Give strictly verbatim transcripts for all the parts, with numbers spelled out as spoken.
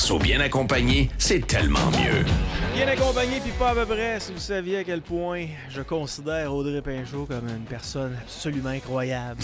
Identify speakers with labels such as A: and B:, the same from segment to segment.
A: Marceau bien accompagné, c'est tellement mieux.
B: Bien accompagné, puis pas à peu près, si vous saviez à quel point je considère Audrey Pinchot comme une personne absolument incroyable.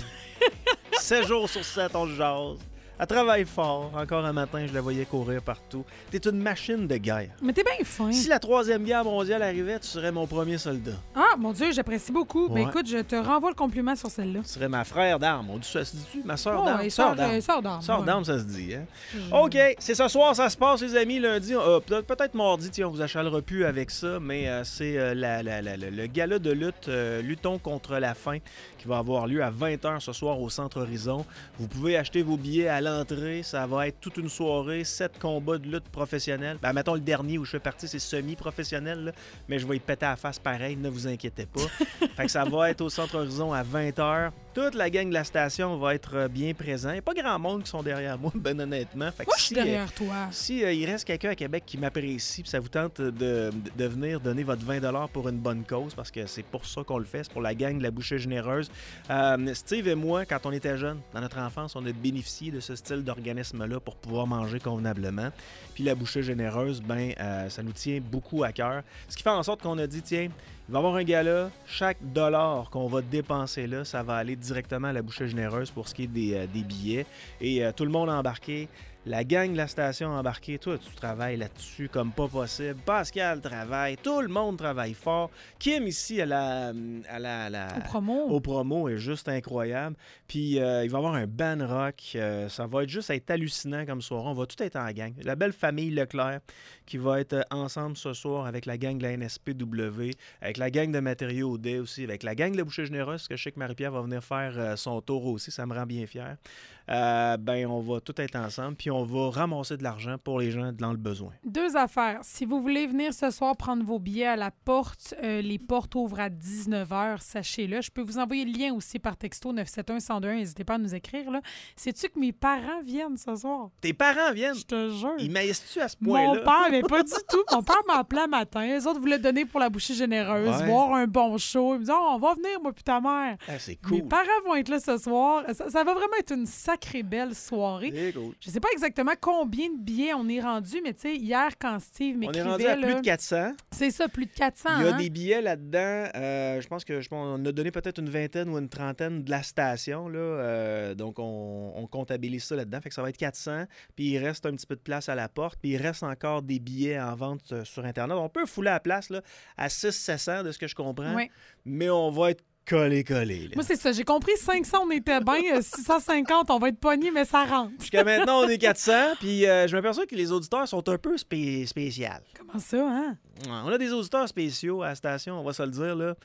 B: sept jours sur sept, on jase. Elle travaille fort. Encore un matin, je la voyais courir partout. T'es une machine de guerre.
C: Mais t'es bien fin.
B: Si la Troisième Guerre mondiale arrivait, tu serais mon premier soldat.
C: Ah, mon Dieu, j'apprécie beaucoup.
B: Ouais.
C: Ben écoute, je te renvoie le compliment sur celle-là.
B: Tu serais ma frère d'armes. On dit ça se dit-tu? Ma sœur
C: Oh,
B: d'armes.
C: et
B: Sœur
C: sœur,
B: d'armes.
C: euh, sœur d'armes,
B: Sœur
C: ouais.
B: d'armes, ça se dit, hein?
C: Je-
B: OK, c'est ce soir, ça se passe, les amis, lundi. Euh, peut- peut-être mardi, tiens, on vous achalera plus avec ça, mais euh, c'est euh, la, la, la, la- le gala de lutte euh, Luttons contre la faim qui va avoir lieu à vingt heures ce soir au Centre Horizon. Vous pouvez acheter vos billets à l'entrée. Ça va être toute une soirée, sept combats de lutte professionnels. Ben, mettons le dernier où je fais partie, c'est semi-professionnel, là, mais je vais y péter à la face pareil, ne vous inquiétez pas. Fait que ça va être au Centre Horizon à vingt heures. Toute la gang de la station va être euh, bien présent. Il n'y a pas grand monde qui sont derrière moi, ben honnêtement. Fait que
C: Moi, je suis
B: si, euh,
C: derrière toi.
B: si euh, il reste quelqu'un à Québec qui m'apprécie, puis ça vous tente de, de, de venir donner votre vingt dollars pour une bonne cause, parce que c'est pour ça qu'on le fait, c'est pour la gang de la bouchée généreuse. Euh, Steve et moi, quand on était jeunes, dans notre enfance, on a bénéficié de ce style d'organisme-là pour pouvoir manger convenablement. Puis la bouchée généreuse, ben, euh, ça nous tient beaucoup à cœur. Ce qui fait en sorte qu'on a dit, tiens, il va y avoir un gala, chaque dollar qu'on va dépenser là, ça va aller directement à la bouchée généreuse pour ce qui est des, euh, des billets. Et euh, tout le monde a embarqué. La gang de la station a embarqué. Toi, tu travailles là-dessus comme pas possible. Pascal travaille. Tout le monde travaille fort. Kim, ici, à la... À la, à la
C: Au promo.
B: au promo est juste incroyable. Puis euh, il va y avoir un band rock. Euh, ça va être juste être hallucinant comme soir. On va tout être en gang. La belle famille Leclerc qui va être ensemble ce soir avec la gang de la N S P W, avec la gang de Matériaux Audet aussi, avec la gang de la Bouchée Généreuse, parce que je sais que Marie-Pierre va venir faire euh, son tour aussi. Ça me rend bien fier. Euh, ben, on va tout être ensemble. Puis on va ramasser de l'argent pour les gens dans le besoin.
C: Deux affaires. Si vous voulez venir ce soir prendre vos billets à la porte, euh, les portes ouvrent à dix-neuf heures, sachez-le. Je peux vous envoyer le lien aussi par texto neuf sept un, un zéro deux un. N'hésitez pas à nous écrire. Là. Sais-tu que mes parents viennent ce soir?
B: Tes parents viennent.
C: Je te jure.
B: Ils maïssent-tu à ce
C: Mon
B: point-là?
C: père, mais pas du tout. Mon père m'a appelé un matin. Les autres voulaient donner pour la bouchée généreuse,
B: Ouais.
C: voir un bon show. Ils me disent, oh, on va venir, moi puis ta mère.
B: Ah, c'est
C: Mes
B: cool.
C: parents vont être là ce soir. Ça, ça va vraiment être une sacrée belle soirée.
B: C'est cool.
C: Je sais pas exactement combien de billets on est rendu, mais tu sais, hier, quand Steve
B: On
C: m'écrivait...
B: est rendu à plus
C: là,
B: de quatre cents.
C: c'est ça, plus de quatre cents.
B: Il y a
C: hein?
B: des billets là-dedans. euh, je pense que je pense, on a donné peut-être une vingtaine ou une trentaine de la station. Là, euh, donc, on, on comptabilise ça là-dedans. Fait que ça va être quatre cents. Puis, il reste un petit peu de place à la porte. Puis, il reste encore des billets en vente euh, sur Internet. On peut fouler la place là, à six cents sept cents de ce que je comprends.
C: Ouais.
B: Mais on va être collé-collé. là.
C: Moi, c'est ça. J'ai compris, cinq cents, on était bien. euh, six cent cinquante, on va être pognés, mais ça rentre.
B: Jusqu'à maintenant, on est quatre cents. Puis, euh, je m'aperçois que les auditeurs sont un peu spé- spéciaux.
C: Comment ça, hein?
B: Ouais, on a des auditeurs spéciaux à la station, on va se le dire. Là.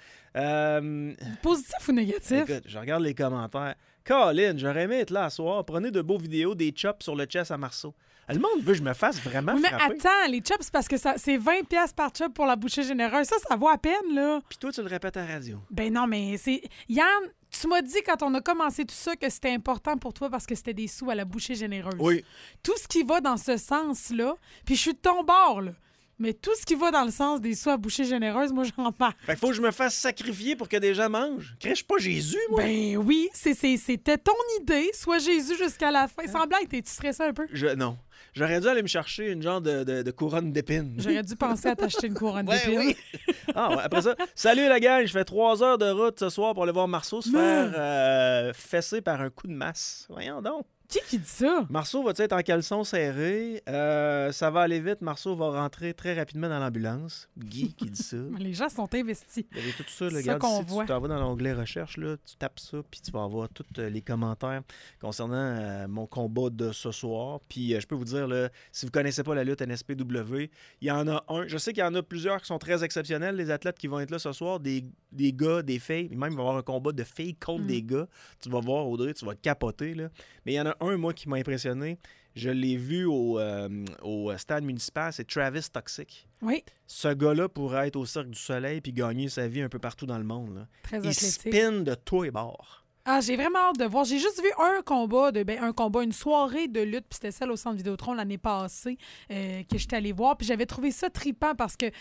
B: Euh,
C: Positif ou négatif?
B: Écoute, je regarde les commentaires. Colin, j'aurais aimé être là ce soir. Prenez de beaux vidéos des chops sur le chess à Marceau. Le monde veut que je me fasse vraiment
C: Oui, mais
B: frapper.
C: attends, les chops, c'est parce que ça, c'est vingt piastres par chop pour la bouchée généreuse. Ça, ça vaut à peine, là.
B: Puis toi, tu le répètes à la radio.
C: Ben non, mais c'est... Yann, tu m'as dit quand on a commencé tout ça que c'était important pour toi parce que c'était des sous à la bouchée généreuse.
B: Oui.
C: Tout ce qui va dans ce sens-là, puis je suis de ton bord, là. Mais tout ce qui va dans le sens des sous à bouchée généreuse, moi, j'en parle.
B: Fait qu'il faut que je me fasse sacrifier pour que des gens mangent. Crèche pas Jésus, moi.
C: Ben oui, c'est, c'est, c'était ton idée. Sois Jésus jusqu'à la fin. Sans blague, t'es-tu stressé un peu?
B: Je, non. J'aurais dû aller me chercher une genre de, de, de couronne d'épines.
C: J'aurais dû penser à t'acheter une couronne
B: Ouais,
C: d'épines.
B: oui. Ah, ouais. Après ça, salut la gang, je fais trois heures de route ce soir pour aller voir Marceau se
C: Mais-
B: faire euh, fesser par un coup de masse. Voyons donc.
C: Qui qui dit ça?
B: Marceau va être en caleçon serré. Euh, ça va aller vite. Marceau va rentrer très rapidement dans l'ambulance. Guy qui dit ça.
C: Les gens sont investis.
B: Il y avait tout ça,
C: C'est
B: le
C: ça
B: gars.
C: qu'on
B: Si
C: voit.
B: tu t'en vas dans l'onglet recherche, là, tu tapes ça, puis tu vas avoir tous euh, les commentaires concernant euh, mon combat de ce soir. Puis euh, je peux vous dire, là, si vous ne connaissez pas la lutte N S P W, il y en a un. Je sais qu'il y en a plusieurs qui sont très exceptionnels, les athlètes qui vont être là ce soir, des, des gars, des filles. Même, il va y avoir un combat de filles contre
C: Mm.
B: des gars. Tu vas voir, Audrey, tu vas capoter. Là. Mais il y en a un, moi, qui m'a impressionné. Je l'ai vu au, euh, au stade municipal, c'est Travis Toxic.
C: Oui,
B: Ce gars-là pourrait être au Cirque du Soleil puis gagner sa vie un peu partout dans le monde. Là.
C: très
B: Il
C: athlétique.
B: spin de tous les bords.
C: Ah, j'ai vraiment hâte de voir. J'ai juste vu un combat, de, ben, un combat, une soirée de lutte, puis c'était celle au Centre Vidéotron l'année passée euh, que j'étais allée voir. Puis j'avais trouvé ça trippant parce que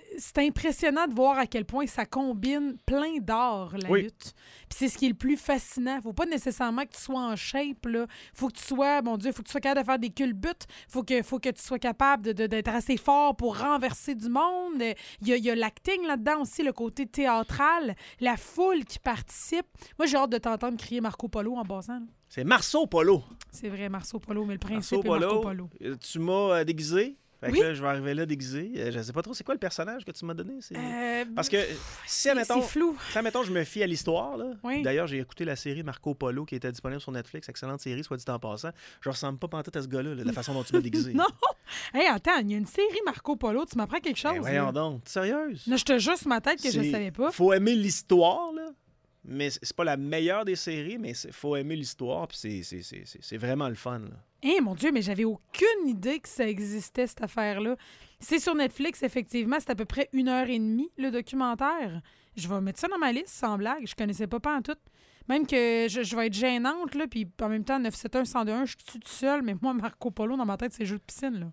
C: c'est impressionnant de voir à quel point ça combine plein d'arts, la
B: Oui.
C: lutte. Puis c'est ce qui est le plus fascinant. Faut pas nécessairement que tu sois en shape, là. Faut que tu sois, mon Dieu, faut que tu sois capable de faire des culbutes. Faut que, faut que tu sois capable de, de- d'être assez fort pour renverser du monde. Il y a, il y a l'acting là-dedans aussi, le côté théâtral, la foule qui participe. Moi, j'ai hâte de t'entendre crier Marco Polo en passant, là.
B: C'est Marceau Polo.
C: C'est vrai, Marco Polo, mais le
B: Marceau
C: principe est Marco
B: Polo.
C: Polo.
B: Euh, Tu m'as euh, déguisé. Fait que
C: Oui.
B: là, je vais arriver là déguisé. Euh, Je sais pas trop, c'est quoi le personnage que tu m'as donné? C'est...
C: Euh,
B: Parce que si,
C: c'est
B: admettons,
C: c'est flou.
B: si, admettons, je me fie à l'histoire, là.
C: Oui.
B: D'ailleurs, j'ai écouté la série Marco Polo qui était disponible sur Netflix. Excellente série, soit dit en passant. Je ressemble pas pantoute à ce gars-là, là, de la façon dont tu m'as déguisé.
C: Non! Hey, attends, il y a une série Marco Polo. Tu m'apprends quelque chose?
B: Ben, voyons
C: là.
B: donc. T'es sérieuse?
C: Non, je te jure sur ma tête que je ne
B: C'est-
C: savais pas.
B: Faut aimer l'histoire, là. Mais c'est c'est pas la meilleure des séries, mais il faut aimer l'histoire. Puis c'est- c'est- c'est c'est- c'est vraiment le fun, là.
C: Eh mon Dieu, mais j'avais aucune idée que ça existait, cette affaire-là. C'est sur Netflix, effectivement. C'est à peu près une heure et demie, le documentaire. Je vais mettre ça dans ma liste, sans blague. Je connaissais pas pas en tout. Même que je, je vais être gênante, là, puis en même temps, neuf sept un un zéro deux un, je suis tout seul, mais moi, Marco Polo, dans ma tête, c'est jeu de piscine, là.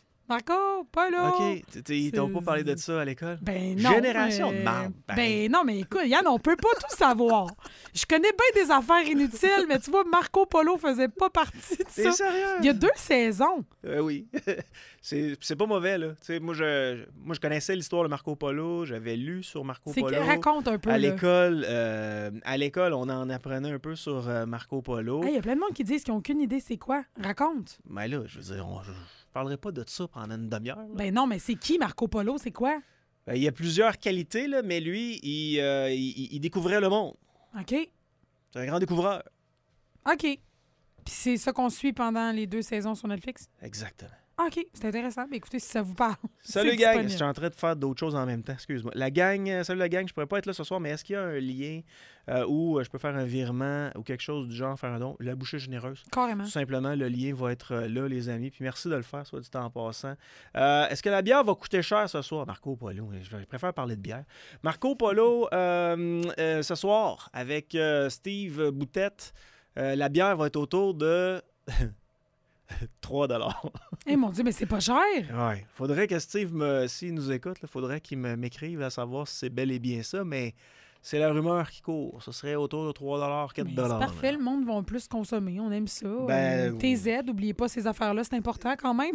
C: Marco Polo!
B: OK. T- t- Ils t'ont
C: C'est-
B: pas parlé de ça à l'école?
C: Ben non.
B: Génération de
C: euh,
B: marde. Ben.
C: Ben non, mais écoute, Yann, on peut pas tout savoir. Je connais bien des affaires inutiles, mais tu vois, Marco Polo faisait pas partie de
B: T'es
C: ça.
B: sérieux?
C: Il y a deux saisons.
B: Euh, oui. c'est c'est pas mauvais, là. Tu sais, moi, je, moi, je connaissais l'histoire de Marco Polo. J'avais lu sur Marco
C: C'est que,
B: Polo.
C: raconte un peu.
B: À
C: là.
B: l'école, euh, à l'école, on en apprenait un peu sur euh, Marco Polo.
C: Il y a plein de monde qui disent qu'ils n'ont aucune idée c'est quoi. Raconte.
B: Mais là, je veux dire, on- je, je parlerai pas de ça pendant une demi-heure. là.
C: Ben non, mais c'est qui Marco Polo? C'est quoi?
B: Ben, il y a plusieurs qualités, là, mais lui, il, euh, il, il découvrait le monde.
C: OK.
B: C'est un grand découvreur.
C: OK. Puis c'est ça qu'on suit pendant les deux saisons sur Netflix?
B: Exactement.
C: OK. C'est intéressant. Ben écoutez, si ça vous parle.
B: Salut
C: c'est
B: gang,
C: disponible.
B: je suis en train de faire d'autres choses en même temps, excuse-moi. La gang, euh, salut la gang, je pourrais pas être là ce soir, mais est-ce qu'il y a un lien euh, où euh, je peux faire un virement ou quelque chose du genre, faire un don? La bouchée généreuse.
C: Carrément.
B: Tout simplement, le lien va être euh, là, les amis. Puis merci de le faire, soit dit en passant. Euh, est-ce que la bière va coûter cher ce soir? Marco Polo, je je préfère parler de bière. Marco Polo, euh, euh, ce soir, avec euh, Steve Boutette, euh, la bière va être autour de trois dollars.
C: Eh mon Dieu, mais c'est pas cher.
B: Ouais. Faudrait que Steve, me, s'il nous écoute, il faudrait qu'il me, m'écrive à savoir si c'est bel et bien ça, mais c'est la rumeur qui court. Ce serait autour de trois dollars, quatre
C: Mais
B: dollars.
C: C'est parfait, le monde va plus consommer, on aime ça.
B: Ben,
C: Euh, T Z, n'oubliez pas ces affaires-là, c'est important quand même.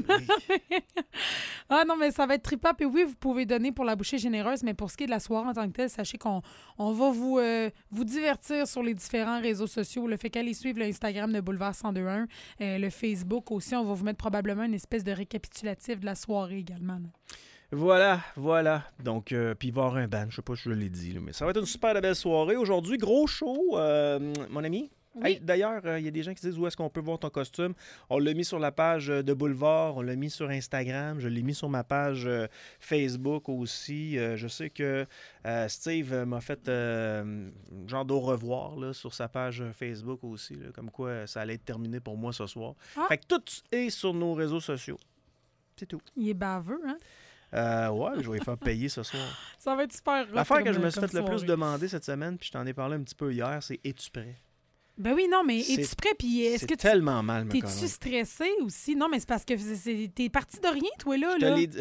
C: Ah non, mais ça va être trippant. Puis oui, vous pouvez donner pour la bouchée généreuse, mais pour ce qui est de la soirée en tant que telle, sachez qu'on on va vous, euh, vous divertir sur les différents réseaux sociaux. Le fait qu'allez suivre le Instagram de Boulevard cent deux point un, euh, le Facebook aussi, on va vous mettre probablement une espèce de récapitulatif de la soirée également, là.
B: Voilà, voilà. Donc, euh, puis il va y avoir un band, je sais pas si je l'ai dit, là, mais ça va être une super belle soirée. Aujourd'hui, gros show, euh, mon ami.
C: Oui.
B: Hey, d'ailleurs, il euh, y a des gens qui disent où est-ce qu'on peut voir ton costume. On l'a mis sur la page euh, de Boulevard, on l'a mis sur Instagram, je l'ai mis sur ma page euh, Facebook aussi. Euh, je sais que euh, Steve euh, m'a fait euh, genre d'au revoir là, sur sa page euh, Facebook aussi, là, comme quoi euh, ça allait être terminé pour moi ce soir.
C: Ah.
B: Fait que tout est sur nos réseaux sociaux. C'est tout.
C: Il est baveux, hein?
B: Euh, ouais, je vais les faire payer ce soir.
C: Ça va être super.
B: L'affaire
C: rough
B: que je
C: comme-
B: me suis
C: comme
B: fait le plus
C: soirée.
B: demander cette semaine, puis je t'en ai parlé un petit peu hier, c'est es-tu prêt?
C: Ben oui, non, mais
B: C'est-
C: es-tu prêt? Puis est-ce
B: C'est
C: que tu.
B: tellement mal, me
C: T'es-tu
B: connaître.
C: stressé aussi? Non, mais c'est parce que c'est- c'est- t'es parti de rien, toi, là.
B: Je te
C: là.
B: l'ai dit.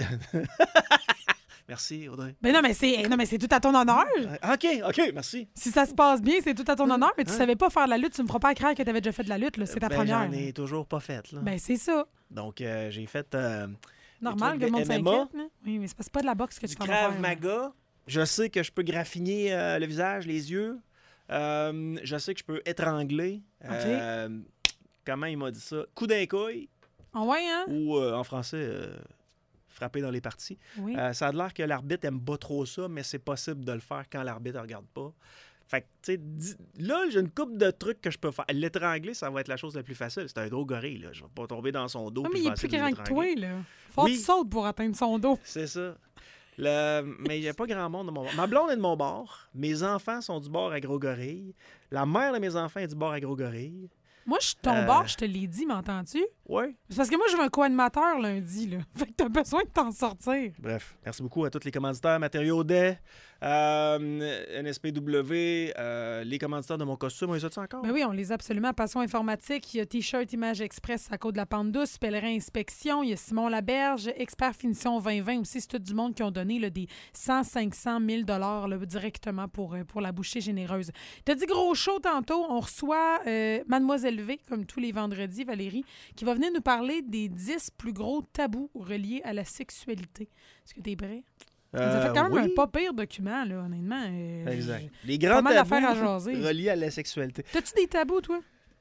B: Merci, Audrey.
C: Ben non, mais c'est non, mais c'est tout à ton honneur.
B: Ah, OK, OK, merci.
C: Si ça se passe bien, c'est tout à ton honneur, mais tu
B: Hein?
C: savais pas faire de la lutte, tu me feras pas croire que tu avais déjà fait de la lutte, là. C'est ta
B: Ben,
C: première.
B: J'en ai toujours pas fait, là.
C: Ben c'est ça.
B: Donc, euh, j'ai fait euh,
C: Normal que
B: trucs
C: le
B: de
C: monde
B: M M A.
C: s'inquiète. là. Oui, mais c'est pas- c'est pas de la boxe que
B: du
C: tu t'en vas
B: Krav
C: faire.
B: Maga. Je sais que je peux graffiner euh, le visage, les yeux. Euh, je sais que je peux étrangler. Euh, comment il m'a dit ça? Coup d'un couille.
C: Ah ouais, hein?
B: Ou, euh, en français, euh, frapper dans les parties.
C: Oui.
B: Euh, ça a l'air que l'arbitre aime pas trop ça, mais c'est possible de le faire quand l'arbitre ne regarde pas. Fait que, tu sais, dis- là, j'ai une couple de trucs que je peux faire. L'étrangler, ça va être la chose la plus facile. C'est un gros gorille, là. Je vais pas tomber dans son dos.
C: Ah,
B: puis
C: mais
B: je
C: il
B: vais
C: est plus
B: essayer de
C: grand que
B: l'étrangler.
C: toi, là. Faut
B: Oui.
C: que tu sautes pour atteindre son dos.
B: C'est ça. Le... Mais il n'y a pas grand monde de mon bord. Ma blonde est de mon bord. Mes enfants sont du bord à Gros Gorille. La mère de mes enfants est du bord à Gros Gorille.
C: Moi, je suis ton
B: Euh.
C: bord, je te l'ai dit, m'entends-tu?
B: Ouais.
C: C'est parce que moi, je veux un co-animateur lundi, là. Fait que t'as besoin de t'en sortir.
B: Bref, merci beaucoup à tous les commanditaires, Matériaux Day, Euh, N S P W, euh, les commanditaires de mon costume, on les a-tu encore?
C: Ben oui, on les a absolument. Passion informatique, il y a T-shirt Image Express à Côte de la Pente Douce, Pèlerin Inspection, il y a Simon Laberge, Expert Finition vingt vingt aussi. C'est tout du monde qui ont donné là, des cent, cinq cents, mille dollars là, directement pour, pour la bouchée généreuse. T'as dit gros show tantôt. On reçoit euh, Mademoiselle V, comme tous les vendredis, Valérie, qui va venir nous parler des dix plus gros tabous reliés à la sexualité. Est-ce que t'es prêt? Ça
B: Euh,
C: fait quand même
B: oui.
C: un pas pire document, là, honnêtement. Euh,
B: Exact. Les
C: Pas
B: grands
C: mal
B: tabous
C: d'affaires à jaser.
B: reliés à la sexualité.
C: T'as-tu des tabous, toi?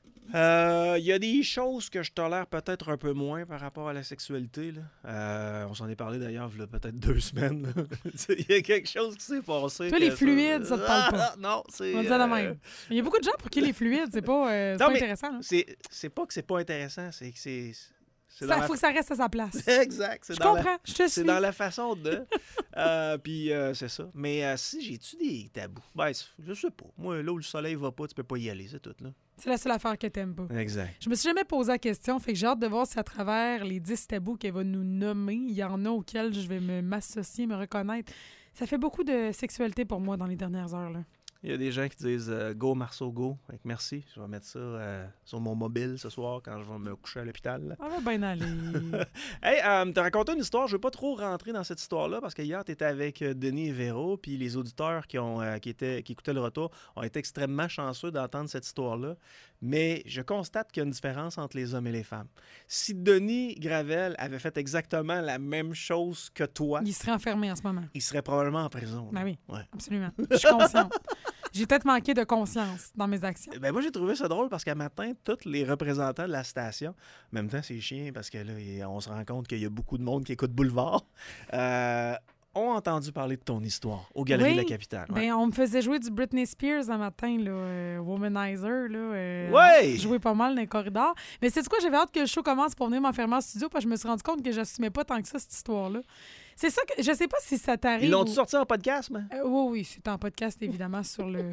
B: Euh, Il y a des choses que je tolère peut-être un peu moins par rapport à la sexualité. Là. Euh, on s'en est parlé d'ailleurs il y a peut-être deux semaines. là. Il y a quelque chose qui s'est passé.
C: Toi,
B: que
C: les fluides, ça te parle pas.
B: Ah, non, c'est...
C: On va dire de
B: euh,
C: même. Il y a beaucoup de gens pour qui les fluides, c'est pas, euh, c'est
B: Non,
C: pas
B: mais
C: intéressant. Là.
B: C'est, c'est pas que c'est pas intéressant, c'est que c'est... c'est
C: Ça,
B: dans la-
C: faut que ça reste à sa place.
B: Exact. C'est
C: Je
B: dans la-
C: comprends, je te
B: C'est
C: suis.
B: dans la façon de. Euh, puis euh, c'est ça. Mais euh, si j'ai-tu des tabous? Ben, c'est- je sais pas. Moi, là où le soleil va pas, tu peux pas y aller, c'est tout, là.
C: C'est la seule affaire que t'aimes pas.
B: Exact.
C: Je me suis jamais posé la question, fait que j'ai hâte de voir si à travers les dix tabous qu'elle va nous nommer, il y en a auxquels je vais me, m'associer, me reconnaître. Ça fait beaucoup de sexualité pour moi dans les dernières heures. Là.
B: Il y a des gens qui disent euh, Go Marceau, go. Fait que merci. Je vais mettre ça euh, sur mon mobile ce soir quand je vais me coucher à l'hôpital. là.
C: Ça va bien aller.
B: Hey, euh, t'as raconté une histoire. Je veux pas trop rentrer dans cette histoire-là parce que hier, t'étais avec euh, Denis et Véro, puis les auditeurs qui, ont, euh, qui, étaient, qui écoutaient le retour ont été extrêmement chanceux d'entendre cette histoire-là. Mais je constate qu'il y a une différence entre les hommes et les femmes. Si Denis Gravel avait fait exactement la même chose que toi,
C: Il serait enfermé en ce moment.
B: il serait probablement en prison. là.
C: Ben oui,
B: Ouais.
C: absolument. Je suis consciente. J'ai peut-être manqué de conscience dans mes actions.
B: Ben moi, j'ai trouvé ça drôle parce qu'à matin, tous les représentants de la station, en même temps, c'est chiant parce que là, il- on se rend compte qu'il y a beaucoup de monde qui écoute Boulevard, euh, ont entendu parler de ton histoire aux Galeries
C: Oui.
B: de la Capitale. Ouais.
C: Ben, on me faisait jouer du Britney Spears un matin, là, euh, Womanizer. Là, euh,
B: Ouais!
C: Jouer pas mal dans les corridors. Mais c'est quoi, j'avais hâte que le show commence pour venir m'enfermer en studio parce que je me suis rendu compte que j'assumais pas tant que ça, cette histoire-là. C'est ça que je sais pas si ça t'arrive.
B: Ils l'ont
C: ou-
B: sorti en podcast, mais?
C: Euh, oui, oui, c'est en podcast, évidemment, sur le,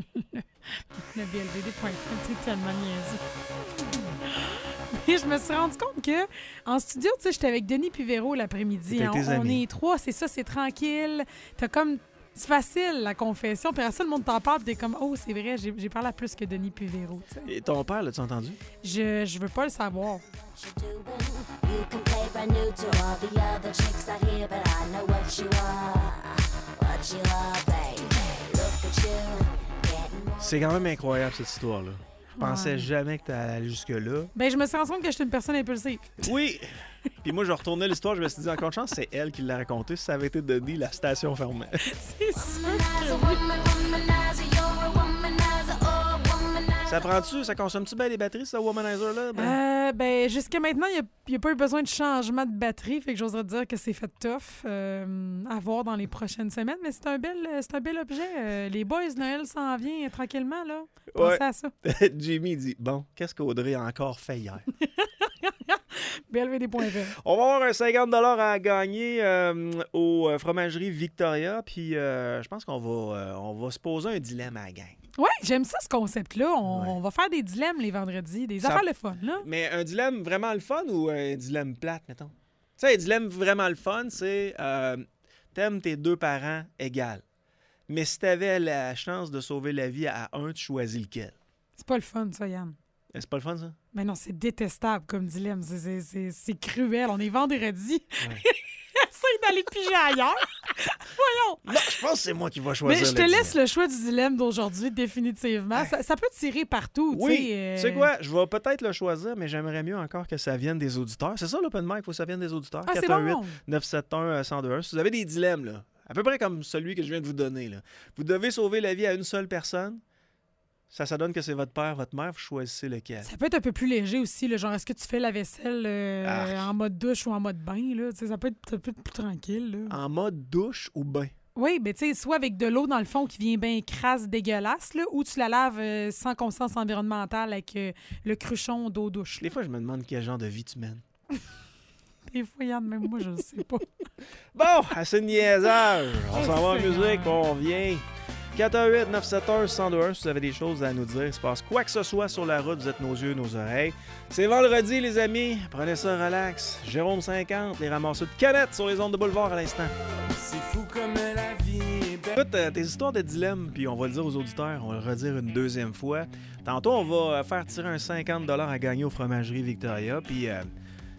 C: le B L V D point com. C'est tellement niaiseux. Mais je me suis rendu compte que en studio, tu sais, j'étais avec Denis puis Véro l'après-midi.
B: T'étais
C: hein.
B: avec tes
C: on, on
B: amis.
C: est trois, c'est ça, c'est tranquille. T'as comme... C'est facile, la confession. Puis après ça, le monde t'en parle, puis t'es comme, oh, c'est vrai, j'ai, j'ai parlé à plus que Denis puis Véro, tu sais.
B: Et ton père, l'as-tu entendu?
C: Je, je veux pas le savoir.
D: You can play brand new to all the other chicks out here, but I know what you are, what you are, baby. Look at you, getting more.
B: C'est quand même incroyable, cette histoire-là. Je pensais
C: Ouais.
B: jamais que t'allais aller jusque-là.
C: Ben, je me suis rendu compte que j'étais une personne impulsive.
B: Oui! Puis moi, je retournais l'histoire, je me suis dit, encore de chance, c'est elle qui l'a raconté. Si ça avait été Denis, la station fermait.
C: C'est sûr.
D: Womanizer, woman, womanizer, you're a womanizer, oh, womanizer.
B: Ça prend-tu, ça consomme-tu bien les batteries, ce Womanizer-là? Ben,
C: Euh, ben, jusqu'à maintenant, il n'y a, a pas eu besoin de changement de batterie, fait que j'oserais dire que c'est fait tough euh, à voir dans les prochaines semaines, mais c'est un bel, c'est un bel objet. Euh, les boys, Noël s'en vient euh, tranquillement, là. Pensez
B: Ouais.
C: à ça.
B: Jimmy dit, bon, qu'est-ce qu'Audrey a encore fait hier?
C: B L V D point F M.
B: On va avoir un cinquante dollars à gagner euh, aux euh, fromageries Victoria, puis euh, je pense qu'on va, euh, on va se poser un dilemme à la gang.
C: Ouais, j'aime ça, ce concept-là. On,
B: Ouais.
C: on va faire des dilemmes les vendredis, des
B: Ça-
C: affaires le fun, là.
B: Mais un dilemme vraiment le fun ou un dilemme plate, mettons? Tu sais, un dilemme vraiment le fun, c'est euh, t'aimes tes deux parents égal. Mais si t'avais la chance de sauver la vie à un, tu choisis lequel?
C: C'est pas le fun, ça, Yann.
B: Eh, C'est pas le fun, ça?
C: Mais non, c'est détestable comme dilemme. C'est, c'est, c'est, c'est cruel. On est vendredi.
B: Ouais.
C: Essaye d'aller piger ailleurs. Voyons.
B: Non, je pense que c'est moi qui vais choisir
C: Mais je te
B: le
C: laisse
B: dilemme.
C: le choix du dilemme d'aujourd'hui, définitivement.
B: Ouais.
C: Ça, ça peut tirer partout, tu
B: Oui,
C: sais. euh,
B: tu sais quoi? Je vais peut-être le choisir, mais j'aimerais mieux encore que ça vienne des auditeurs. C'est ça l'open mic, il faut que ça vienne des auditeurs.
C: Ah, c'est
B: quatre un huit
C: bon.
B: neuf sept un un zéro deux un. Si vous avez des dilemmes, là, à peu près comme celui que je viens de vous donner, là. Vous devez sauver la vie à une seule personne. Ça, ça donne que c'est votre père, votre mère, vous choisissez lequel.
C: Ça peut être un peu plus léger aussi, là, genre est-ce que tu fais la vaisselle euh,
B: Arc.
C: en mode douche ou en mode bain, là? Tu sais, ça peut être un peu plus tranquille. Là.
B: En mode douche ou bain?
C: Oui, mais tu sais, soit avec de l'eau dans le fond qui vient bien crasse, dégueulasse, là, ou tu la laves euh, sans conscience environnementale avec euh, le cruchon d'eau douche.
B: Des fois, je me demande quel genre de vie tu mènes.
C: Des fois, Yann, même moi, je ne sais pas.
B: Bon, assez de niaisage. On
C: Oh,
B: s'en va en
C: Seigneur.
B: musique, on revient. quatre un huit neuf sept un un zéro deux un si vous avez des choses à nous dire. Il se passe quoi que ce soit sur la route, vous êtes nos yeux, nos oreilles. C'est vendredi, les amis. Prenez ça relax. Jérôme cinquante, les ramasseurs de canettes sur les ondes de boulevard à l'instant.
E: C'est fou comme la vie est belle.
B: Écoute, euh, tes histoires de dilemme, puis on va le dire aux auditeurs, on va le redire une deuxième fois. Tantôt, on va faire tirer un cinquante dollars à gagner aux fromageries Victoria, puis euh,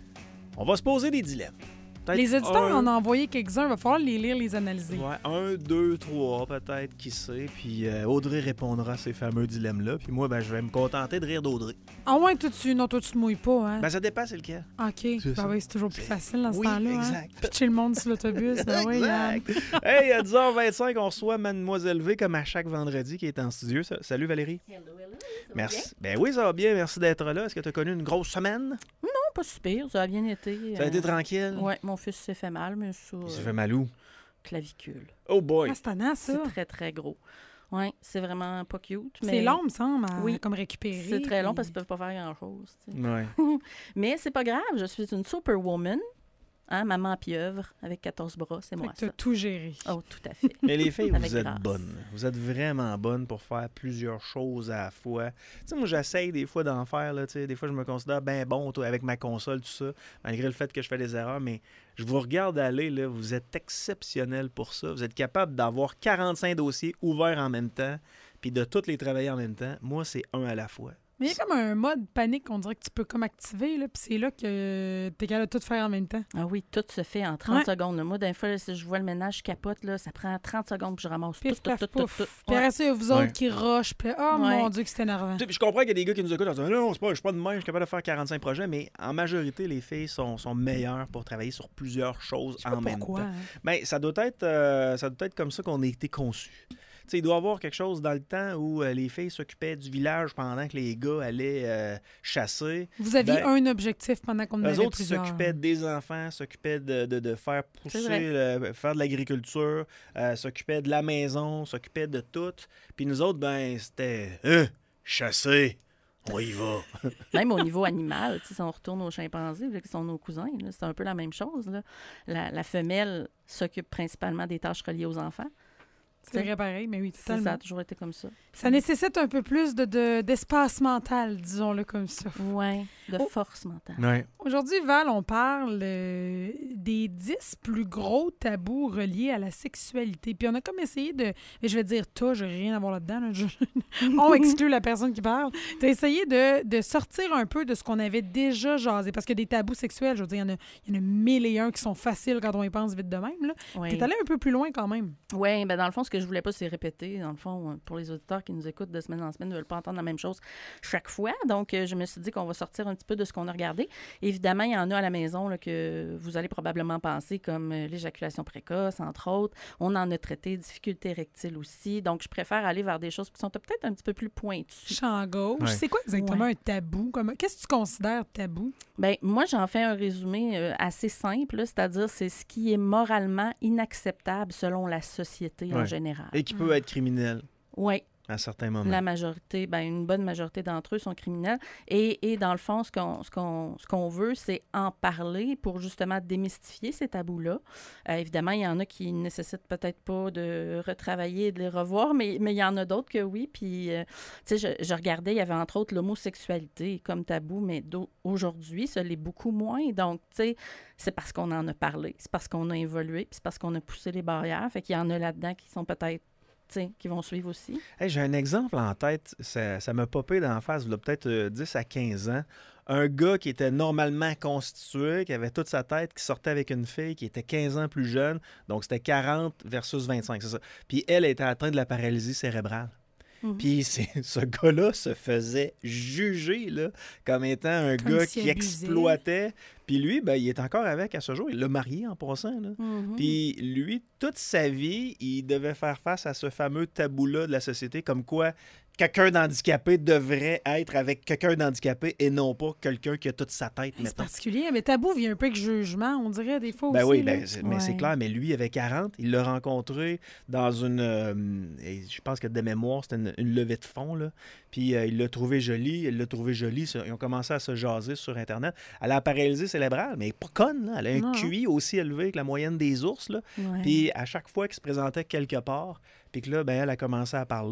B: on va se poser des dilemmes. Peut-être
C: Les auditeurs
B: un,
C: en ont envoyé quelques-uns. Il va falloir les lire, les analyser.
B: Ouais, un, deux, trois, peut-être, qui sait. Puis euh, Audrey répondra à ces fameux dilemmes-là. Puis moi, ben, je vais me contenter de rire d'Audrey.
C: Ah ouais, toi, tu, non, toi, tu te mouilles pas, hein?
B: Ben, ça dépend, c'est lequel.
C: OK.
B: C'est ça.
C: Ben oui, c'est toujours plus
B: C'est-
C: facile dans ce
B: Oui,
C: temps-là.
B: exact.
C: Hein? Pitcher le monde sur l'autobus. Ben oui, Yann.
B: Exact. Hey, à dix heures vingt-cinq, on reçoit Mademoiselle V comme à chaque vendredi qui est en studio. Sa- Salut Valérie.
E: Hello, hello. Ça va
B: Merci. Ben oui, ça va bien. Merci d'être là. Est-ce que tu as connu une grosse semaine?
E: bien? Non, pas super. Ça a bien été.
B: Ça a été
E: euh,
B: tranquille?
E: Ouais, mon fils s'est fait mal, mais ça.
B: Il s'est
E: euh,
B: fait mal où?
E: Clavicule.
B: Oh boy!
C: Ah, c'est tannant, ça.
E: C'est très, très gros. Oui, c'est vraiment pas cute.
C: C'est
E: mais
C: long, me semble, à
E: Oui.
C: comme récupérer.
E: C'est très long
C: puis-
E: parce qu'ils peuvent pas faire grand-chose. tu sais.
B: Ouais.
E: Mais c'est pas grave, je suis une superwoman. Hein, maman pieuvre avec quatorze bras, c'est
C: Fait
E: moi
C: que t'as
E: ça.
C: tout géré.
E: Oh, tout à fait.
B: Mais les filles,
E: Avec
B: vous êtes
E: grâce.
B: bonnes. Vous êtes vraiment bonnes pour faire plusieurs choses à la fois. Tu sais, moi, j'essaye des fois d'en faire. Là, tu sais. Des fois, je me considère bien bon toi, avec ma console, tout ça, malgré le fait que je fais des erreurs. Mais je vous regarde aller, là, vous êtes exceptionnel pour ça. Vous êtes capable d'avoir quarante-cinq dossiers ouverts en même temps, puis de tous les travailler en même temps. Moi, c'est un à la fois.
C: Mais il y a comme un mode panique, on dirait que tu peux comme activer, là, puis c'est là que t'es capable de tout faire en même temps.
E: Ah oui, tout se fait en trente
C: Ouais.
E: secondes. là. Moi, d'un fois, là, si je vois le ménage, je capote, là, ça prend trente secondes puis je ramasse
C: Pif,
E: tout, tout,
C: paf,
E: tout, tout,
C: pouf.
E: tout.
C: Puis
E: Ouais.
C: après ça, il y a vous autres
B: Ouais.
C: qui rushent, puis oh
E: Ouais.
C: mon Dieu, que c'est énervant.
B: Tu sais, puis je comprends qu'il y a des gars qui nous écoutent en disant non, c'est pas, je suis pas de même, je suis capable de faire quarante-cinq projets, mais en majorité, les filles sont, sont meilleures pour travailler sur plusieurs choses
C: Je sais pas
B: en même
C: pourquoi.
B: temps.
C: hein.
B: Ben, ça doit être euh, ça doit être comme ça qu'on a été conçus. Tu sais, il doit y avoir quelque chose dans le temps où euh, les filles s'occupaient du village pendant que les gars allaient euh, chasser.
C: Vous aviez
B: Ben,
C: un objectif pendant qu'on en
B: Eux
C: avait
B: autres, ils
C: plusieurs.
B: s'occupaient des enfants, s'occupaient de, de, de faire
E: C'est
B: pousser,
E: vrai.
B: le- faire de l'agriculture, euh, s'occupaient de la maison, s'occupaient de tout. Puis nous autres, ben, c'était euh, chasser, on y va.
E: Même au niveau animal, tu sais, si on retourne aux chimpanzés, là, qui sont nos cousins, là, c'est un peu la même chose. Là. La, la femelle s'occupe principalement des tâches reliées aux enfants.
C: C'est vrai pareil, mais oui,
E: Ça,
C: totalement.
E: ça a toujours été comme ça.
C: Ça nécessite un peu plus de, de- d'espace mental, disons-le comme ça.
E: Oui, de
C: Oh.
E: force mentale.
B: Ouais.
C: Aujourd'hui, Val, on parle euh, des dix plus gros tabous reliés à la sexualité. Puis on a comme essayé de... Mais je vais dire « toi », je n'ai rien à voir là-dedans. là. Je- on exclut la personne qui parle. Tu as essayé de, de sortir un peu de ce qu'on avait déjà jasé. Parce que des tabous sexuels, je veux dire, il y en a, il y en a mille et un qui sont faciles quand on y pense vite de même. Là.
E: Oui,
C: Tu es allé un peu plus loin quand même.
E: ouais, ben dans le fond, ce que je voulais pas, c'est répéter. Dans le fond, euh, pour les auditeurs qui nous écoutent de semaine en semaine, ne veulent pas entendre la même chose chaque fois. Donc, euh, je me suis dit qu'on va sortir un petit peu de ce qu'on a regardé. Évidemment, il y en a à la maison là, que vous allez probablement penser, comme euh, l'éjaculation précoce, entre autres. On en a traité, difficultés rectiles aussi. Donc, je préfère aller vers des choses qui sont peut-être un petit peu plus pointues.
C: Champ gauche.
B: Ouais.
C: C'est quoi exactement
E: Ouais.
C: un tabou? Comme... Qu'est-ce que tu considères tabou?
E: Bien, moi, j'en fais un résumé euh, assez simple, là, c'est-à-dire c'est ce qui est moralement inacceptable selon la société en
B: Ouais.
E: général.
B: Et qui peut être criminel
E: Oui.
B: à certains moments.
E: La majorité, ben, une bonne majorité d'entre eux sont criminels. Et, et dans le fond, ce qu'on, ce qu'on, ce qu'on veut, c'est en parler pour justement démystifier ces tabous-là. Euh, évidemment, il y en a qui ne nécessitent peut-être pas de retravailler et de les revoir, mais, mais il y en a d'autres que oui. Puis, euh, tu sais, je, je regardais, il y avait entre autres l'homosexualité comme tabou, mais d'au- aujourd'hui, ça l'est beaucoup moins. Donc, tu sais, c'est parce qu'on en a parlé, c'est parce qu'on a évolué, puis c'est parce qu'on a poussé les barrières. Fait qu'il y en a là-dedans qui sont peut-être, tu sais, qui vont suivre aussi.
B: Hey, j'ai un exemple en tête, ça, ça m'a popé dans la face, il y a peut-être euh, dix à quinze ans. Un gars qui était normalement constitué, qui avait toute sa tête, qui sortait avec une fille qui était quinze ans plus jeune, donc c'était quarante versus vingt-cinq, c'est ça. Puis elle était atteinte de la paralysie cérébrale.
E: Mhm.
B: Puis c'est- ce gars-là se faisait juger là, comme étant un
C: Comme
B: gars
C: s'il
B: qui
C: abusait.
B: exploitait. Puis lui, ben, il est encore avec à ce jour. Il l'a marié en passant. Là.
E: Mhm.
B: Puis lui, toute sa vie, il devait faire face à ce fameux tabou-là de la société, comme quoi quelqu'un d'handicapé devrait être avec quelqu'un d'handicapé et non pas quelqu'un qui a toute sa tête,
C: C'est
B: mettons.
C: particulier, mais tabou vient un peu avec jugement, on dirait, des fois
B: Ben
C: aussi.
B: oui,
C: là.
B: ben, c'est- mais c'est
C: Ouais.
B: clair. Mais lui, il avait quarante. Il l'a rencontré dans une... euh, et je pense que de mémoire, c'était une, une levée de fonds. Là. Puis euh, il l'a trouvé jolie. Il l'a trouvé jolie. Ça- Ils ont commencé à se jaser sur Internet. Elle a la paralysie cérébrale, mais elle est pas conne. Là. Elle a un
C: Non.
B: Q I aussi élevé que la moyenne des ours. Là.
E: Ouais.
B: Puis à chaque fois qu'il se présentait quelque part, puis que là, ben, elle a commencé à parler,